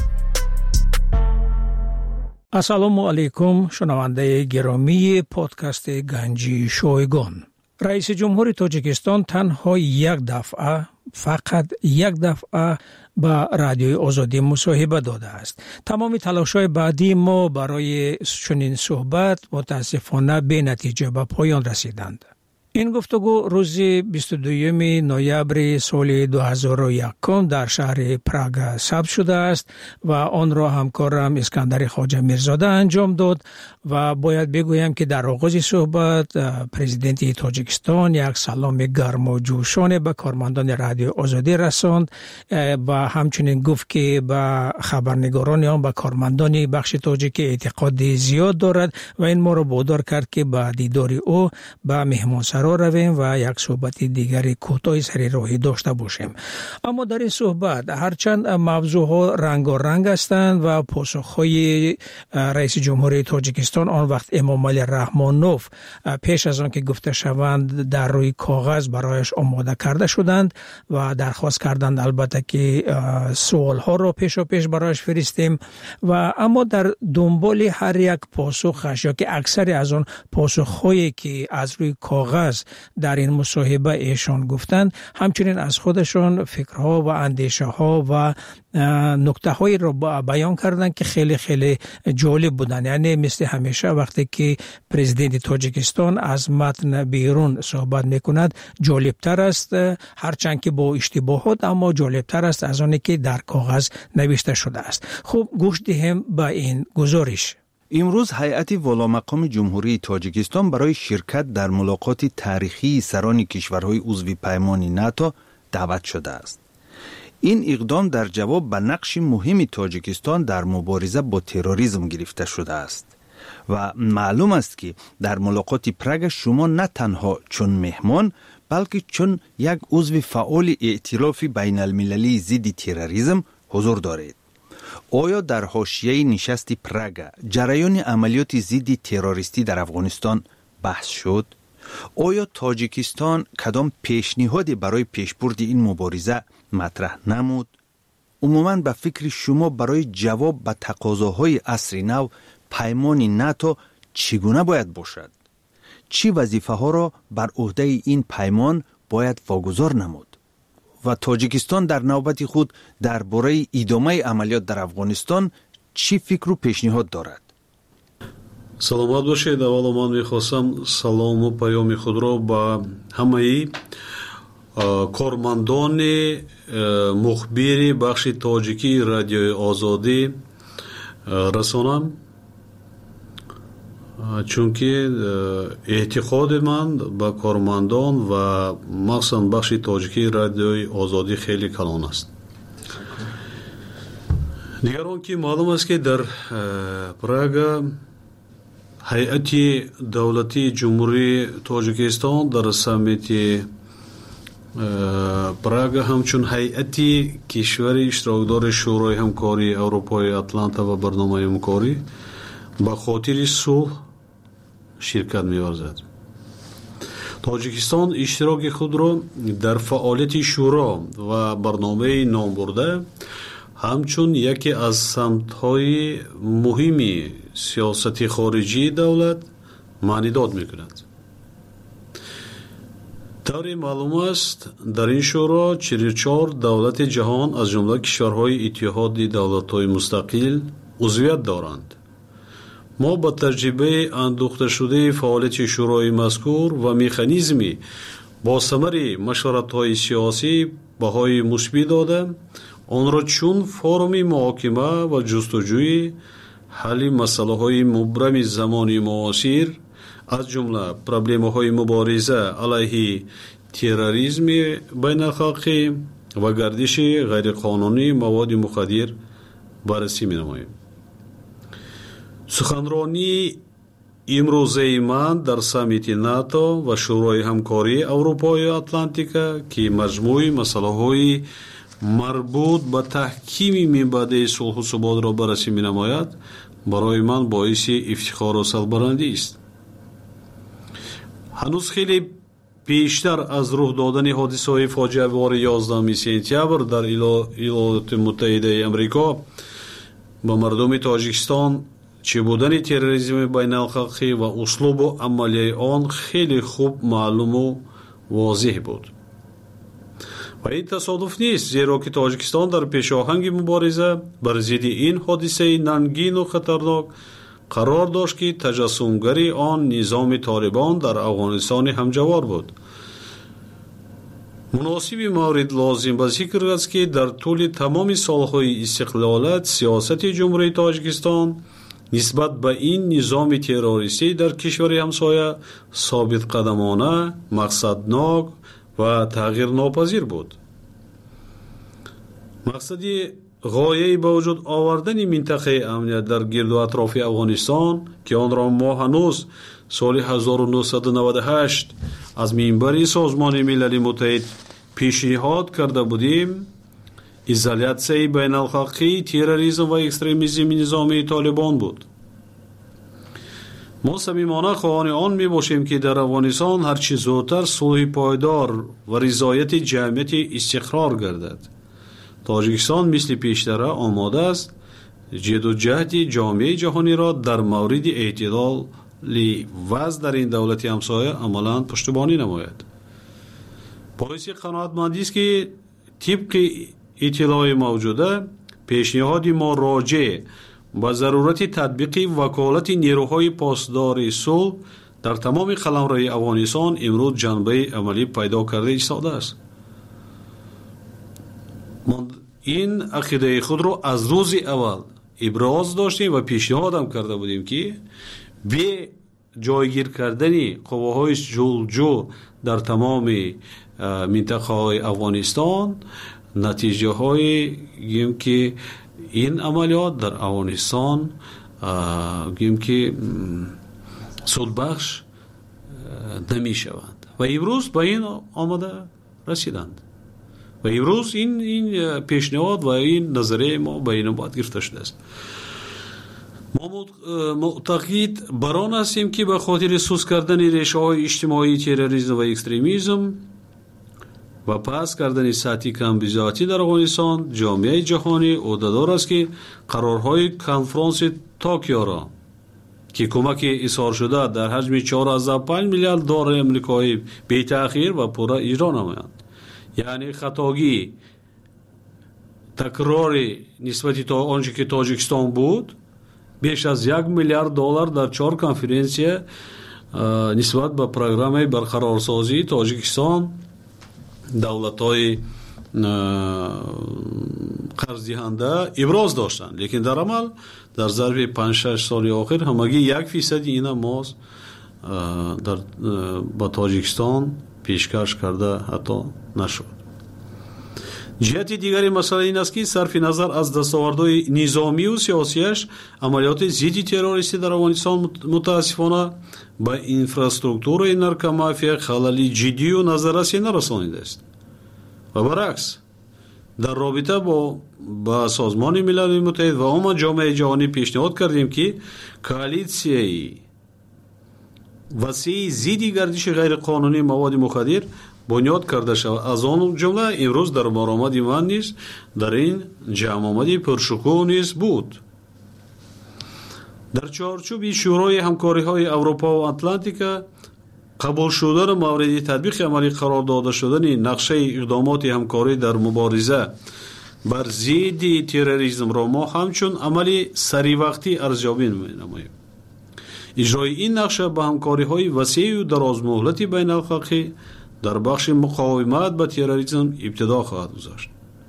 السلام علیکم شنونده گرامی پادکست گنج شایگان. رئیس جمهور تاجیکستان تنها یک دفعه فقط یک دفعه با رادیوی آزادی مصاحبه داده است. تمام تلاش‌های بعدی ما برای چنین صحبت متاسفانه به نتیجه به پایان رسیدند. این گفتگو روز بیست و دوم نوامبر سال دو هزار و یک در شهر پراگ ثبت شده است و آن را همکارم اسکندر خواجه میرزاده انجام داد و باید بگویم که در آغاز صحبت پرزیدنت تاجیکستان یک سلام گرم و جوشانه به کارمندان رادیو آزادی رساند و همچنین گفت که به خبرنگاران آن، به کارمندان بخش تاجیک اعتقاد زیاد دارد و این ما را وادار کرد که به دیدار او به مهمانسرا رویم و یک صحبت دیگری کوتاه سر راهی داشته باشیم. اما در این صحبت هرچند موضوعها رنگارنگ هستند و پاسخهای رئیس جمهوری تاجیکستان آن وقت امام علی رحمانوف پیش از آن که گفته شوند در روی کاغذ برایش آماده کرده شدند و درخواست کردند البته که سوالها را پیش و پیش برایش فرستیم و اما در دنبال هر یک پاسخش یا که اکثر از آن پاسخهایی که از روی کاغذ در این مصاحبه ایشان گفتند همچنین از خودشان فکرها و اندیشه ها و نکته هایی را بیان کردند که خیلی خیلی جالب بودند. یعنی مثل همیشه وقتی که پرزیدنت تاجیکستان از متن بیرون صحبت میکند جالبتر است، هرچند که با اشتباهات اما جالبتر است از آنی که در کاغذ نوشته شده است. خوب گوش دهیم به این گزارش. امروز هیئت والامقام جمهوری تاجیکستان برای شرکت در ملاقات تاریخی سران کشورهای عضو پیمان ناتو دعوت شده است. این اقدام در جواب به نقش مهم تاجیکستان در مبارزه با تروریسم گرفته شده است و معلوم است که در ملاقات پراگ شما نه تنها چون مهمان بلکه چون یک عضو فعال ائتلاف بین المللی ضد تروریسم حضور دارید. آیا در حاشیه نشست پراگ جریان عملیات ضد تروریستی در افغانستان بحث شد؟ آیا تاجیکستان کدام پیشنهادی برای پیشبرد این مبارزه مطرح نمود؟ عموماً به فکر شما برای جواب به تقاضاهای عصر نو پیمان ناتو چگونه باید باشد؟ چی وظیفه ها را بر عهده این پیمان باید واگذار نمود؟ و تاجیکستان در نوبت خود درباره ادامه عملیات در افغانستان چی فکر و پیشنهاد دارد؟ سلامت باشید. اول من میخواستم سلام و پیام خود را به همه کارمندان مخبری بخش تاجیکی رادیو آزادی رسانم، چون که اعتقاد من به کارمندان و مخصوصا بخش تاجیکی رادیوی آزادی خیلی کلان است. دیگر آن که معلوم است که در پراگ هیئت دولتی جمهوری تاجیکستان در سمیت پراگ همچون هیئت کشور اشتراکدار شورای همکاری اروپای اتلانتا و برنامه همکاری به خاطر صلح شرکت می‌ورزد. تاجیکستان اشتراک خود را در فعالیت شورا و برنامه نام برده همچون یکی از سمت‌های مهمی سیاست خارجی دولت معنیداد میکند. طوری معلوم است در این شورا چهل و چهار دولت جهان از جمله کشورهای اتحاد دولت‌های مستقل عضویت دارند. ما با تجربه اندوخته شده فعالیت شورای مذکور و مکانیزمی با ثمر مشورت‌های سیاسی بهای مثبت داده آن را چون فرم محاکمه و جستجوی حل مسائل مبرم زمان معاصر از جمله پروبلم‌های مبارزه علیه تروریسم بین‌الخلقی و گردش غیرقانونی مواد مخدر بررسی می‌نماییم. سخنرانی امروزه من در سامیت ناتو و شورای همکاری اروپای اتلانتیکا که مجموع مسائل مربوط به تحکیم منبع صلح و ثبات را بررسی می‌نماید برای من باعث افتخار و سربلندی است. هنوز خیلی پیشتر از رخ دادن حادثه‌های فاجعه بار یازدهم سپتامبر در ایالات متحده آمریکا با مردم تاجیکستان چه بودن تروریسم بین‌الخلقی و اسلوب و عملیه آن خیلی خوب معلوم و واضح بود. و این تصادف نیست، زیرا که تاجیکستان در پیشاهنگ مبارزه بر ضد این حادثه ننگین و خطرناک قرار داشت که تجسمگری آن نظام طالبان در افغانستان همجوار بود. مناسب مورد لازم به ذکر است که در طول تمام سالهای استقلالت سیاست جمهوری تاجیکستان نسبت به این نظام تروریستی در کشور همسایه ثابت قدمانه، مقصدناک و تغییر ناپذیر بود. مقصدی غایه با وجود آوردن منطقه امنیت در گرد و اطراف افغانستان که آن را ما هنوز سال هزار و نهصد و نود و هشت از منبر سازمان ملل متحد پیشنهاد کرده بودیم، ایزولیاسیون بین الخلقی، تروریسم و اکستریمیسم نظامی طالبان بود. ما صمیمانه خواهان آن می باشیم که در افغانستان هر چه زودتر صلح پایدار و رضایت جمعیت استقرار گردد. تاجیکستان مثل پیشتر آماده است جد و جهد جامعه جهانی را در مورد اعتدال وضع در این دولت همسایه عملاً پشتیبانی نماید. باعث قناعتمندی است که طبق اطلاع موجوده پیشنهاد ما راجع به ضرورت تطبیق وکالت نیروهای پاسدار صلح در تمام قلمروهای افغانستان امروز جنبه عملی پیدا کرده ایستاده است. ما این عقیده خود را از روز اول ابراز داشتیم و پیشنهاد هم کرده بودیم که به جایگیر کردن قواهای جلجو در تمام منطقه های افغانستان نتیجه های گیم که این عملیات در افغانستان گیم که سودبخش نمی شوند و امروز به این آمده رسیدند و امروز این این پیشنهاد و این نظریه ما به این باید گرفته شده است. ما معتقد بر آن هستیم که به خاطر سوس کردن ریشه های اجتماعی تروریسم و اکستریمیسم و پس کردن سطحی کمبیزاتی در افغانستان جامعه جهانی عهده‌دار است که قرارهای کنفرانس توکیو را که کمک اظهار شده در حجم چهار ازده پنج میلیارد دلار آمریکایی بی تأخیر و پورا اجرا نمایند. یعنی خطاگی تکرار نسبت تا آنچه که تاجیکستان بود بیش از یک میلیارد دلار در چهار کنفرانس نسبت به پروگرام برقرارسازی تاجیکستان دولت‌های قرض دهنده ابراز داشتند، لیکن در عمل در ظرف پنج شش سال آخر همگی یک فیصد این ماز در با تاجیکستان پیشکش کرده حتی نشد. جهت دیگری مسئله این است که صرف نظر از دستاوردهای نظامی و سیاسیش عملیات ضد تروریستی در افغانستان متاسفانه به اینفراستراکچور نارکومافیا خلل جدی و نظررسی نرسانیده است و برعکس در رابطه با با سازمان ملل متحد و عموم جامعه جهانی پیشنهاد کردیم که کوالیسیای وسیع ضد گردش غیر قانونی مواد مخدر بنیاد کرده شود. از آن جمله امروز در برآمد من نیز در این جمع آمدی پرشکوه نیز بود. در چارچوب شورای همکاری‌های اروپا و اتلانتیکا قبول شدن مورد تطبیق عملی قرار داده شدن نقشه اقدامات همکاری در مبارزه بر ضد تروریسم را ما همچون عملی سری وقتی ارزیابی می‌نماییم. اجرای این نقشه به همکاری‌های وسیع و درازمهلتی بین‌الخلقی در بخش مقاومت به تروریسم ابتدا خواهد گذاشت.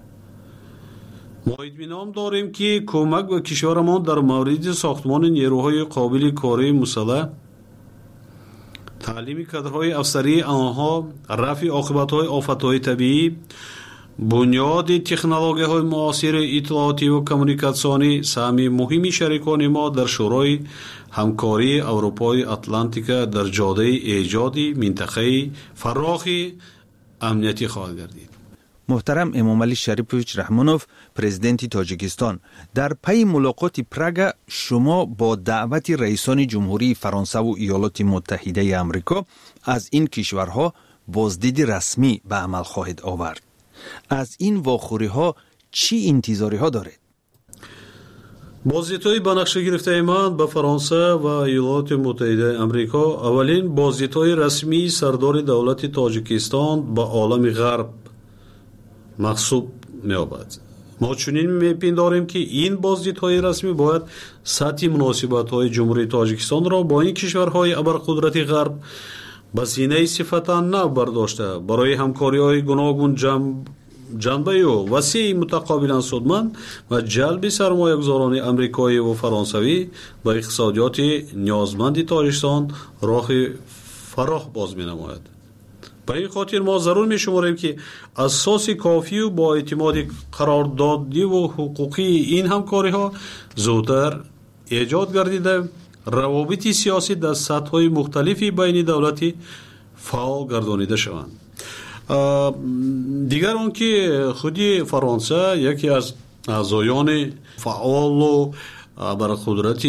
ما اطمینان داریم که کمک به کشورمان در مورد ساختمان نیروهای قابل کاری مسلح، تعلیم کادرهای افسری آنها، رفع عاقبت‌های آفت‌های طبیعی، بنیاد تکنولوژی‌های معاصر اطلاعاتی و کمیونیکاسیونی سهم مهمی شریکان ما در شورای همکاری اروپای اتلانتیکا در جاده ایجاد منطقه فراخ امنیتی خواهد گردید. محترم امامعلی شریفویچ رحمانوف، پرزیدنت تاجیکستان، در پی ملاقات پراگ شما با دعوت رئیسان جمهوری فرانسه و ایالات متحده آمریکا از این کشورها بازدید رسمی به عمل خواهد آورد. از این واخوری ها چی انتظاری ها دارید؟ بازدیدهای به نقشه گرفته من به فرانسه و ایالات متحده آمریکا اولین بازدیدهای رسمی سردار دولت تاجیکستان به عالم غرب محسوب می‌یابد. ما چنین می‌پنداریم که این بازدیدهای رسمی باید سطح مناسبت‌های جمهوری تاجیکستان را با این کشورهای ابرقدرت غرب به سینه صفتا نو برداشته برای همکاری‌های گوناگون جنبه و وسیع متقابلا سودمند و جلب سرمایه‌گذاران آمریکایی و فرانسوی به اقتصادیات نیازمند تاجیکستان راه فراخ باز می‌نماید. به این خاطر ما ضرور می شماریم که اساس کافی و با اعتماد قراردادی و حقوقی این همکاری ها زودتر ایجاد گردیده روابط سیاسی در سطح های مختلفی بین دولتی فعال گردانیده شوند. دیگر اون که خودی فرانسه یکی از اعضایان فعال و ابرقدرت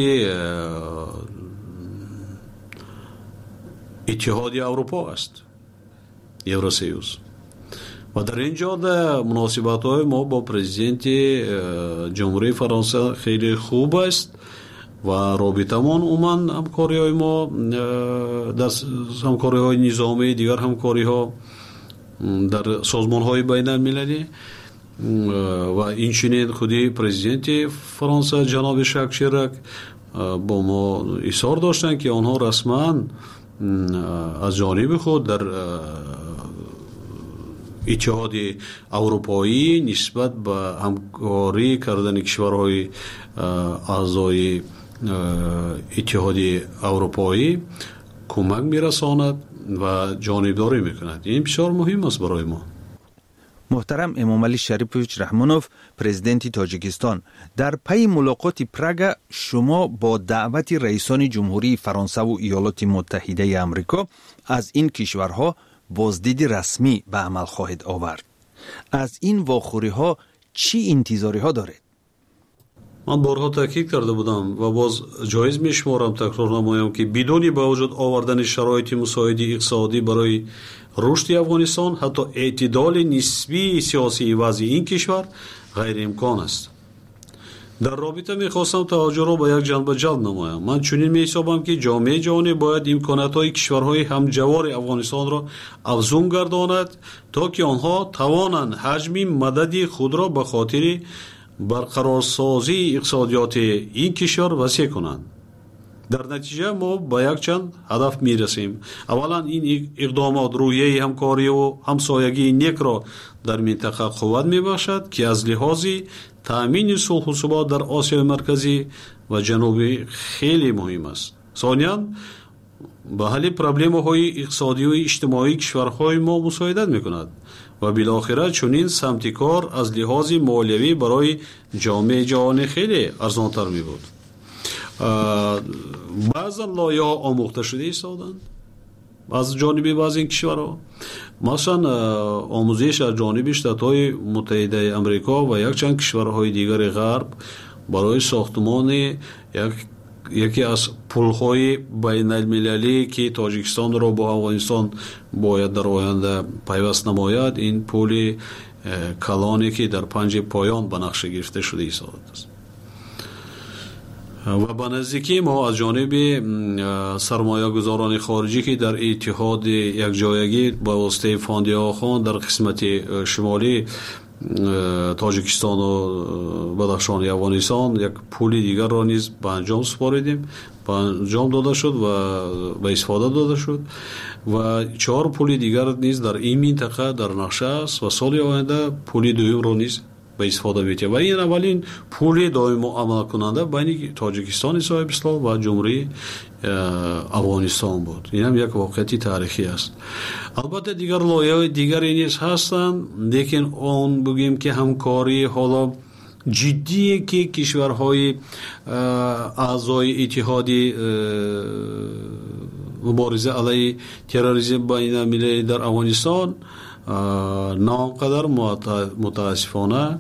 اتحاد اروپا است، یوراسیوس، و در اینجا در مناسبت‌های ما با پرزیدنت جمهوری فرانسه خیلی خوب است و رابطه‌مان عموماً همکاری‌های ما در همکاری‌های نظامی، دیگر همکاری‌ها در سازمان‌های بین‌المللی و این چنین خودی پرزیدنت فرانسه جناب ژاک شیراک با ما اصرار داشتند که آنها رسما از جانب خود در اتحاد اروپایی نسبت به همکاری کردن کشورهای اعضای اتحاد اروپایی کمک میرساند و جانبداری میکند. این بسیار مهم است برای ما. محترم امامعلی شریفویچ رحمانوف، پرزیدنت تاجیکستان، در پی ملاقات پراگ شما با دعوت رئیسان جمهوری فرانسه و ایالات متحده آمریکا از این کشورها بازدید رسمی به عمل خواهد آورد. از این واخوری ها چی انتظاری ها دارید؟ من بارها تاکید کرده بودم و باز جایز میشمارم تکرار نمایم که بدون با وجود آوردن شرایط مساعد اقتصادی برای رشد افغانستان حتی اعتدال نسبی سیاسی وضع این کشور غیر امکان است. در رابطه میخواستم توجه را به یک جنبه جلب نمایم. من چنین میحسابم که جامعه جهانی باید امکانات‌های کشورهای همجوار افغانستان را افزون گرداند تا که آنها توانند حجم مدد خود را به خاطر برقرارسازی اقتصادیات این کشور وسیع کنند. در نتیجه ما به یک چند هدف میرسیم. اولا این اقدامات رویه همکاری و همسایگی نیک را در منطقه قوت میبخشد که از لحاظ تامین صلح و ثبات در آسیا مرکزی و جنوبی خیلی مهم است. ثانیاً به حل پرابلم‌های اقتصادی و اجتماعی کشورهای ما مساعدت میکند و بالاخره چنین سمت کار از لحاظ مالیوی برای جامعه جهانی خیلی ارزان‌تر میبود. بعضا لایه‌ها آموخته شده ایستادند از جانب بعضی این کشورها، مثلا آموزش از جانب شتات‌های متحده آمریکا و یک چند کشورهای دیگر غرب برای ساختمان یک یکی از پل‌های بین المللی که تاجیکستان را با افغانستان باید در آینده پیوست نماید، این پل کلانی که در پنج پایان به نقشه گرفته شده ایستاده است. و به نزدیکی ما از جانب سرمایه گذاران خارجی که در اتحاد یک جایگی با واسطه فاندی آخان در قسمت شمالی تاجیکستان و بدخشان و افغانستان یک پولی دیگر را نیز به انجام سپاریدیم، به انجام داده شد و به استفاده داده شد و چهار پولی دیگر نیز در این منطقه در نقشه است و سال آینده پولی دوم را نیز به استفاده می‌تیم و این اولین پول دائم عمل کننده بین تاجیکستان صاحب اسلام و جمهوری افغانستان بود. این هم یک واقعیت تاریخی است. البته دیگر لایه‌های دیگری نیز هستند، لیکن اون بگیم که همکاری حالا جدی که کشورهای اعضای اتحادی مبارزه علیه تروریسم بین المللی در افغانستان ناقدر متاسفانه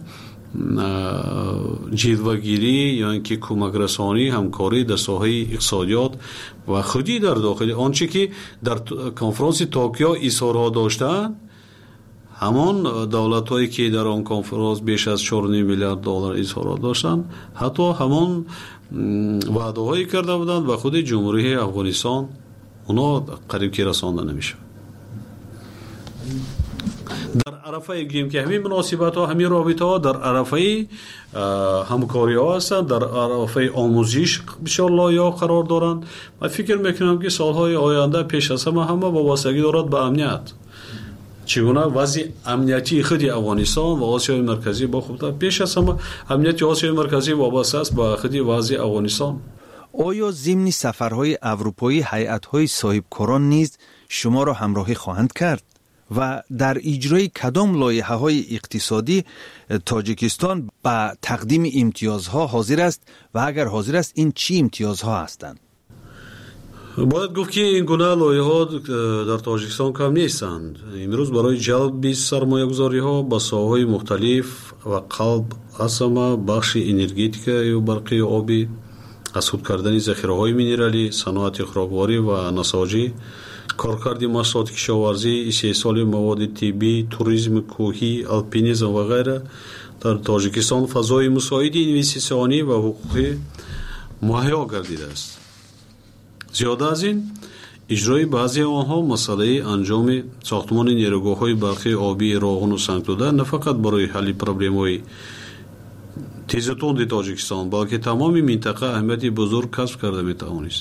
جلوه‌گیری یا اینکه کمک رسانی همکاری در ساحه اقتصادیات و خودی در داخل آنچه که در کنفرانس توکیو اظهارها داشتند، همان دولت‌هایی که در آن کنفرانس بیش از چهار و نیم میلیارد دلار اظهارات داشتند حتی همان وعده‌هایی کرده بودند و خود جمهوری افغانستان اونا قریب که رسانده نمیشه. در عرفه گیم که همین مناسبت ها همین رابطه ها در عرفه همکاری ها هستند، در عرفه آموزش بسیار لایه قرار دارند. من فکر میکنم که سالهای آینده پیش از همه همه وابستگی دارد به امنیت، چگونه وضع امنیتی خود افغانستان و آسیای مرکزی با خوب پیش از همه امنیت آسیای مرکزی وابسته است به خود وضع افغانستان. آیا ضمن سفرهای اروپایی هیئت‌های صاحبکاران نیز شما را همراهی خواهند کرد و در اجرای کدام لایحه‌های اقتصادی تاجیکستان به تقدیم امتیازها حاضر است و اگر حاضر است این چی امتیازها هستند؟ باید گفت که این گونه لایحه‌ها در تاجیکستان کم نیستند. امروز برای جلب سرمایه‌گذاری‌ها با ساحه‌های مختلف و قلب اصلا بخش انرژتیک و برقی آبی، اسود کردن ذخیره‌های مینرالی، صنعت خوراکواری و نساجی، کارکردی محصولات کشاورزی، استحصال مواد طبی، توریسم کوهی، الپینیسم و غیره در تاجیکستان فضای مساعد اینوستیسیونی و حقوقی مهیا گردیده است. زیاده از این اجرای بعضی آنها مسئله انجام ساختمان نیروگاه‌های برقی آبی راغون و سنگ‌دوده نه فقط برای حل پروبلم‌های تیزتوند تاجیکستان بلکه تمام منطقه اهمیت بزرگ کسب کرده می‌توانست.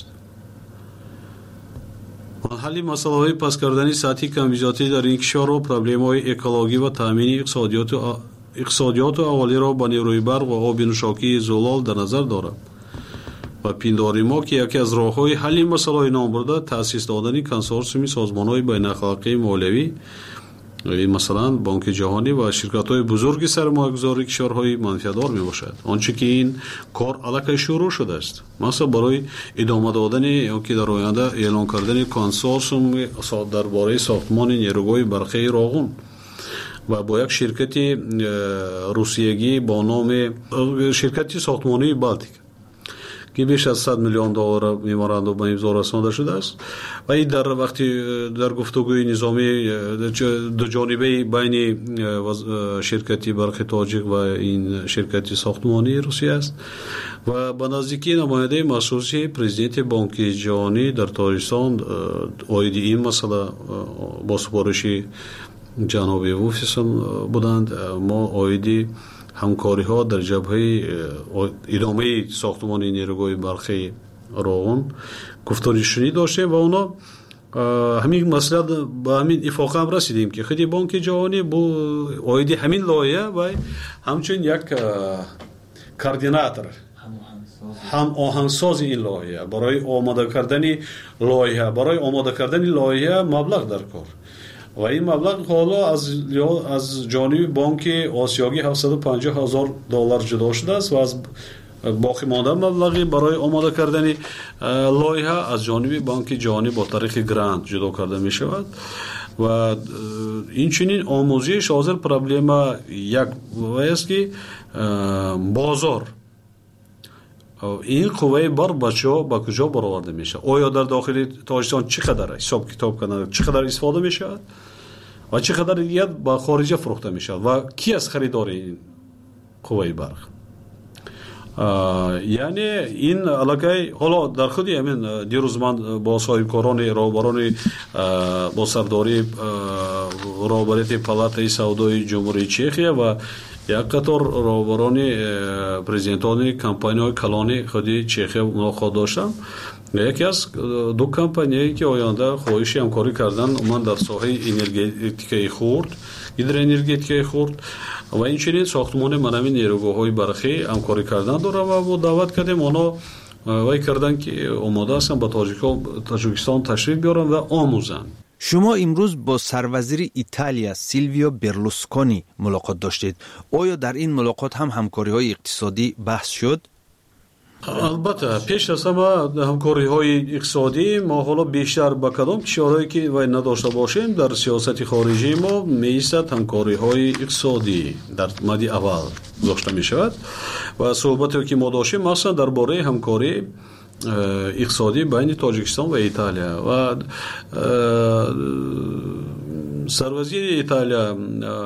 حل مسائل پس کردن سطحی کمیزاتی در این کشور و پروبلم‌های اکولوژی و تامین اقتصادیات و اقتصادیات اولی را با نیروی برق و آب نوشاکی زلال در نظر دارد و پینداری ما که یکی از راه‌های حل مسائل نام برده تأسیس دادن کنسورسیوم سازمان‌های بین‌اخلاقی مولوی، مثلا بانک جهانی و شرکت‌های بزرگ سرمایه‌گذاری کشورهای منفعت‌دار میباشد. آنچه که این کار الکی شروع شده است، مثلا برای ادامه دادن یا که در آینده اعلان کردن کنسورسیوم درباره ساختمان نیروگاه برقی راغون و با یک شرکت روسیه‌ای با نام شرکت ساختمانی بالتیک که بیش از صد میلیون دلار ممورندوم امضا رسانده شده است و این در وقتی در گفتگوی نظامی دو جانبه بین شرکتی برق تاجیک و این شرکتی ساختمانی روسیه است و به نزدیکی نماینده مخصوصی پرزیدنت بانک جهانی در تاجیکستان عاید این مسئله با سپارش جناب ووفیسون بودند. ما عاید همکاری ها در جبهه ادامه ساختمان نیروگاه برقی راغون گفتارشونی داشتیم و اونا همین مسئله با همین اتفاق هم رسیدیم که خیلی بانک جهانی با عاید همین لایحه و همچنین یک کوردیناتور هم آهنگساز این لایحه برای آماده کردن لایحه برای آماده کردن لایحه مبلغ در کار و این مبلغ حالا از از جانب بانک آسیایی هفتصد و پنجاه هزار دلار جدا شده است و از باقی مانده مبلغی برای آماده کردن لایحه از جانب بانک جهانی با طریق گرانت جدا کرده می شود و این چنین آموزش حاضر پروبلم یک است که بازار این قوه بر بچه‌ها با کجا برآورده میشه؟ آیا در داخل تاجیکستان چقدر حساب کتاب کنند، چقدر استفاده میشه و چقدر دیگر با خارج فروخته میشه و کی از خریدار این قوه برق؟ یعنی این علاقه حالا در خودی همین دیروز من با صاحبکاران راهبران با سرداری راهبریت پالاتای سودای جمهوری چخیه و یک قطار راهبران پرزیدنتان کمپانی‌های کلان خودی چخیه ملاقات داشتم. یکی از دو کمپانیایی که آینده خواهش همکاری کردن من در ساحه انرژتیک خرد هیدروانرژتیک خرد و اینچنین ساختمان منوی نیروگاه‌های برقی همکاری کردن داره و با دعوت کردیم اونا وای کردن که آماده هستن با تاجیکستان تشریف بیارن و آموزن. شما امروز با سروزیر ایتالیا سیلویو برلوسکونی ملاقات داشتید. آیا در این ملاقات هم همکاری‌های اقتصادی بحث شد؟ البته پیش از همه همکاری های اقتصادی ما حالا بیشتر با کدام کشورهایی که وای نداشته باشیم در سیاست خارجی ما میستد همکاری های اقتصادی در مد اول گذاشته می شود و صحبتی که ما داشتیم مثلا درباره همکاری اقتصادی بین تاجیکستان و ایتالیا و سروزیر ایتالیا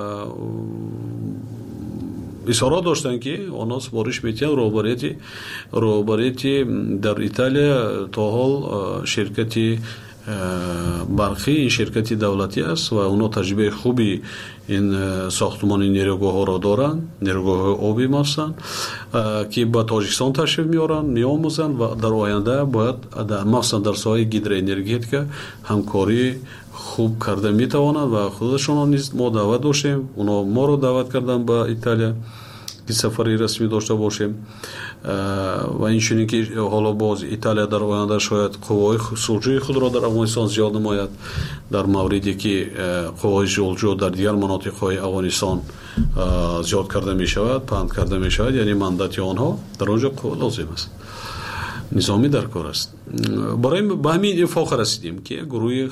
اصرار داشتن که اونا سپارش میتونن روبریتی روبریتی در ایتالیا تا حال شرکتی برقی این شرکتی دولتی است و اونا تجربه خوبی این ساختمان نیروگاه ها را دارن، نیروگاه آبی مثلا که با تاجیکستان تشریف میارن میآموزن و در آینده باید مثلا در ساحه هیدروانرژتیک همکاری خوب کرده میتوانند و خودشون نیز ما دعوت داشتیم اونا ما رو دعوت کردن با ایتالیا که سفری رسمی داشته باشیم و اینچنین که حالا باز ایتالیا در آینده شاید قوای سلجوی خود را در افغانستان زیاد نماید در موردی که قوای سلجو در دیگر مناطق های افغانستان زیاد کرده می شود پند کرده می شود یعنی مندت آنها در آنجا قوه لازم است نظامی در کار است برای به همین فاخر رسیدیم که گروه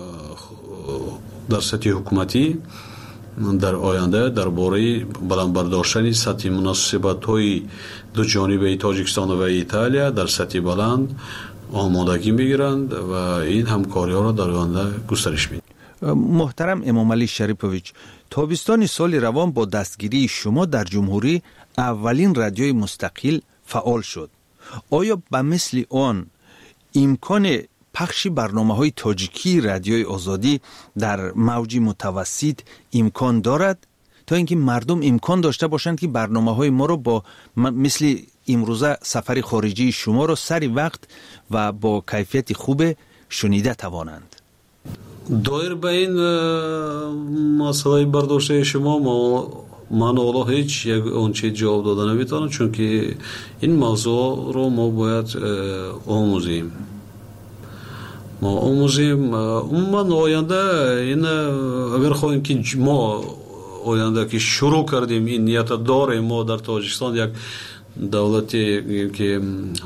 در سطح حکومتی در آینده درباره بلند برداشتن سطح مناسبت‌های دو جانبه تاجیکستان و ایتالیا در سطح بلند آمادگی میگیرند و این همکاری‌ها را در آینده گسترش میدهند. محترم امام علی شریفویچ، تابستان سال روان با دستگیری شما در جمهوری اولین رادیوی مستقل فعال شد. آیا به مثل آن امکان پخش برنامه‌های تاجیکی رادیوی آزادی در موج متوسط امکان دارد تا اینکه مردم امکان داشته باشند که برنامه‌های ما رو با مثل امروزه سفر خارجی شما رو سری وقت و با کیفیت خوب شنیده توانند؟ دایر به این مسئله برداشته شما ما من اولا هیچ یک اونچه جواب داده نمیتونم چون که این موضوع رو ما باید آموزیم ما آموزیم من آینده این اگر خواهیم که ما آینده که شروع کردیم این نیت داریم ما در تاجیکستان یک دولتی که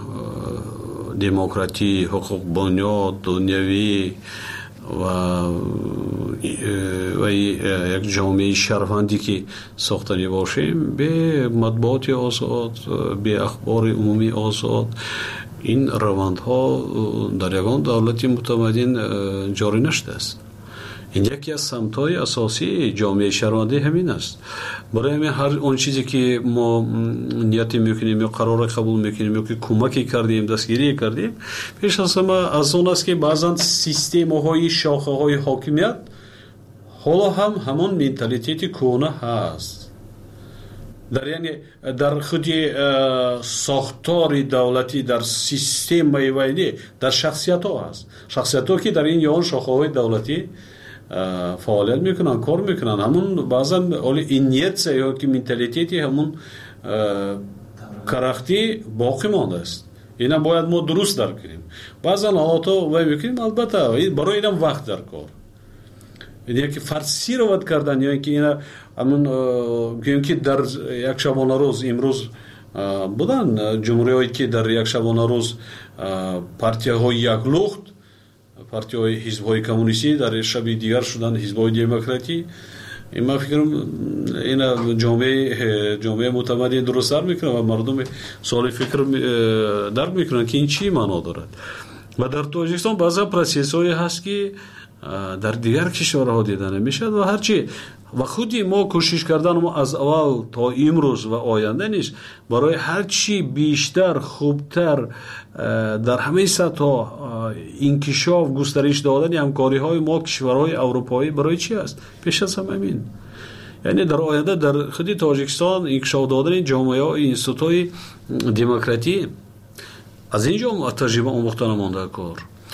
دموکراتی حقوق بنیاد دنیوی و و یک جامعه شهروندی که ساختنی باشیم به مطبوعات آزاد به اخبار عمومی آزاد این روندها در یگان دولتی متمدن جاری نشده است. این یکی از سمت‌های اساسی جامعه شهروندی همین است. برای همین هر اون چیزی که ما نیت میکنیم یا قرار قبول میکنیم یا که کمکی کردیم دستگیری کردیم پیش از همه از اون است که بعضا سیستم‌های شاخه‌های حاکمیت حالا هم همون منتالیتی کهنه هست. در یعنی در خودی ساختار دولتی در سیستم میوانی در شخصیت ها هست شخصیت ها که در این یان شاخه های دولتی فعالیت میکنن کار میکنن همون بعضا این نیت یا که منتالیتی همون کرختی باقی مانده است اینا باید ما درست درک کنیم بعضا حالات وای میکنیم البته برای اینم وقت در کار یعنی که فرسی رو ود کردن یا اینکه اینا همون گویم که در یک شبانه روز امروز بودن جمهوری هایی که در یک شبانه روز پارتی های یک لخت پارتی های حزب های کمونیستی در شب دیگر شدن حزب های دموکراتی این ما فکرم این جامعه جامعه متمدن درست در میکنه و مردم سوال فکر درک میکنن که این چی معنا دارد و در تاجیکستان بعضا پروسس های هست که در دیگر کشورها دیده نمیشد و هرچی و خودی ما کوشش کردن ما از اول تا امروز و آینده نیست برای هرچی بیشتر خوبتر در همه سطح انکشاف گسترش دادن همکاری های ما کشورهای اروپایی برای چی است؟ پیش از همه همین، یعنی در آینده در خود تاجیکستان انکشاف دادن جامعه های اینستیتوی دموکراتی از اینجا تجربه آموختن مانده کار،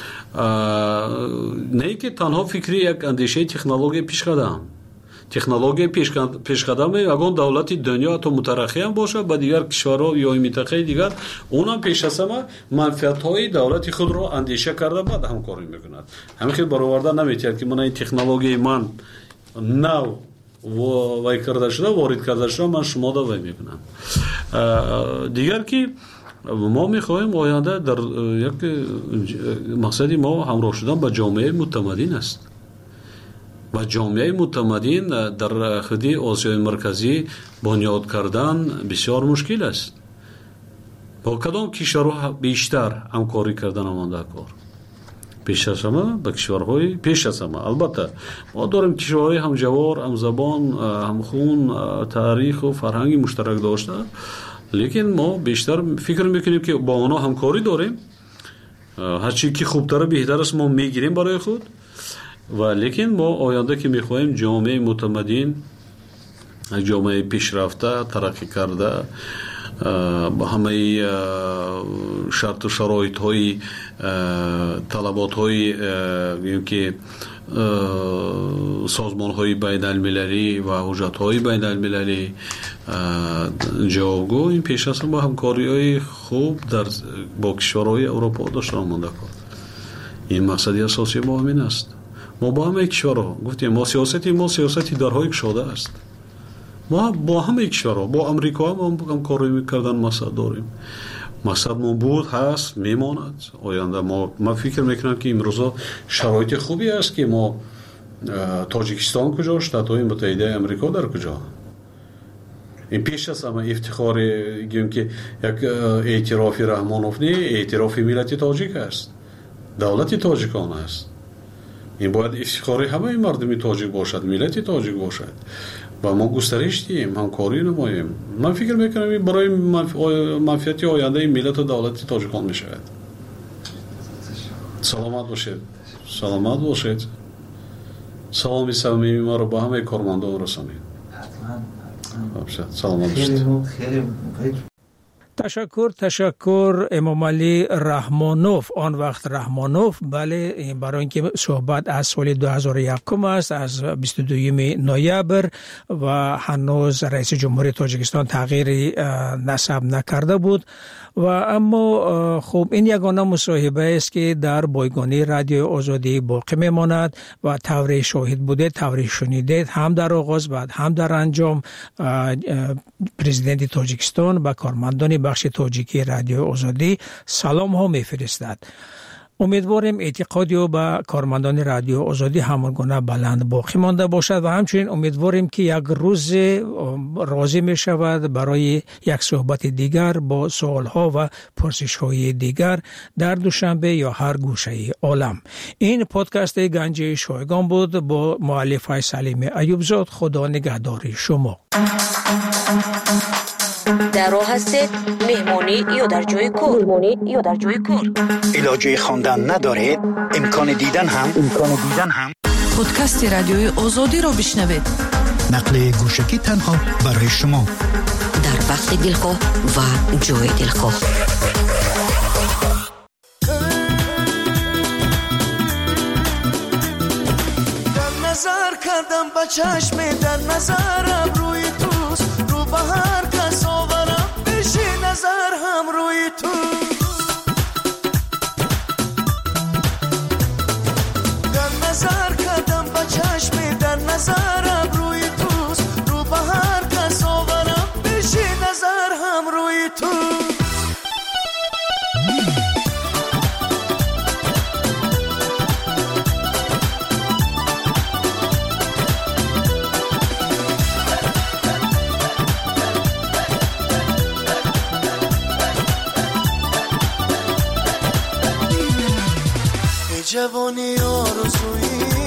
نه که تنها فکری یک اندیشه تکنولوژی پیش قدم تکنولوژی پیش قدم اگر دولت دنیا تو مترقی هم باشه با دیگر کشورها یا منطقه دیگر اونم پیش از همه منفعت های دولت خود رو اندیشه کرده بعد همکاری میکند. همین برآورده نمیتونه که من این تکنولوژی من نو و وای کرده شده وارد کرده شده من شما دا وای میکنم. دیگر که ما میخواهیم آینده در یک مقصدی ما همراه شدن با جامعه متمدن است و جامعه متمدن در خودی آسیای مرکزی بنیاد کردن بسیار مشکل است. با کدام کشورها بیشتر همکاری کردن آمانده کار؟ پیش از همه با کشورهای پیش از همه البته ما داریم کشورهای هم جوار هم زبان هم خون تاریخ و فرهنگی مشترک داشته، لیکن ما بیشتر فکر میکنیم که با اونا همکاری داریم، هرچی که خوبتر بهتر است ما میگیریم برای خود و لیکن ما آینده که میخواهیم جامعه متمدن، جامعه پیشرفته ترقی کرده با همه شرط و شرایط های طلبات های که سازمان های بین المللی و حجت های بین المللی جاگو این پیش از با همکاری های خوب در با کشورهای اروپا داشته آمده کرد. این مقصدی اساسی ما همین است. ما با همه کشورها گفتیم ما سیاستی ما سیاستی درهای کشاده است. ما با همه کشورها با امریکا هم همکاری میکردن مقصد داریم. مقصد ما بود هست میماند آینده. ما ما فکر میکنم که امروزا شرایط خوبی است که ما تاجیکستان کجا شتات‌های متحده امریکا در کجا این پیش از همه افتخار گیم که یک اعتراف رحمانوف نه اعتراف ملت تاجیک است، دولت تاجیکان است. این باید افتخار همه مردم تاجیک باشد، ملت تاجیک باشد و ما گسترش دیم همکاری نماییم. من فکر میکنم این برای منفعت آینده ملت و دولت تاجیکان میشود. سلامت باشید. سلامت باشید. سلامی صمیمی ما رو با همه کارمندان رسانید. سلامت باشید. تشکر تشکر امام علی رحمانوف، آن وقت رحمانوف، بله، برای اینکه صحبت از سال دو هزار و یک است، از بیست و دوم نوامبر و هنوز رئیس جمهوری تاجیکستان تغییری نسب نکرده بود و اما خب این یگانه مصاحبه است که در بایگانی رادیو آزادی باقی میماند و طوری شاهد بوده، طوری شنیده، هم در آغاز بعد هم در انجام پرزیدنت تاجیکستان با کارمندان بخش تاجیکی رادیو آزادی سلام ها میفرستد. امیدواریم اعتقادی و به کارمندان رادیو آزادی همانگونه بلند باقی مانده باشد و همچنین امیدواریم که یک روز راضی می شود برای یک صحبت دیگر با سوال ها و پرسش های دیگر در دوشنبه یا هر گوشه عالم. این پادکست گنج شایگان بود با مؤلف سلیم ایوبزاد. خدا نگهدار شما. در راه هستید مهمانی یا در جای کار مهمانی یا در جای کار علاجه خواندن ندارید، امکان دیدن هم امکان دیدن هم پادکست رادیوی آزادی رو بشنوید. نقل گوشکی تنها برای شما در وقت دلخواه و جای دلخواه. در نظر کردم با چشم در نظرم روی توست، رو به هر کس آورم بشی نظر هم روی تو. در نظر کردم با چشم در نظرم روی توست، رو به هر کس آورم بشی نظر هم روی تو. جوانی آرزویی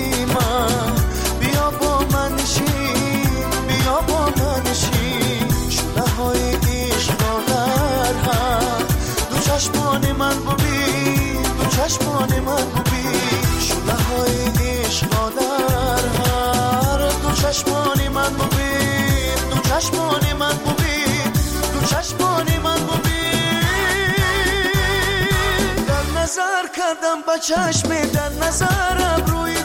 چشمان من ببین شله های عشق در هر دو چشمان من ببین دو چشمان من ببین دو چشمان من ببین در نظر کردم با چشم در نظر ابروی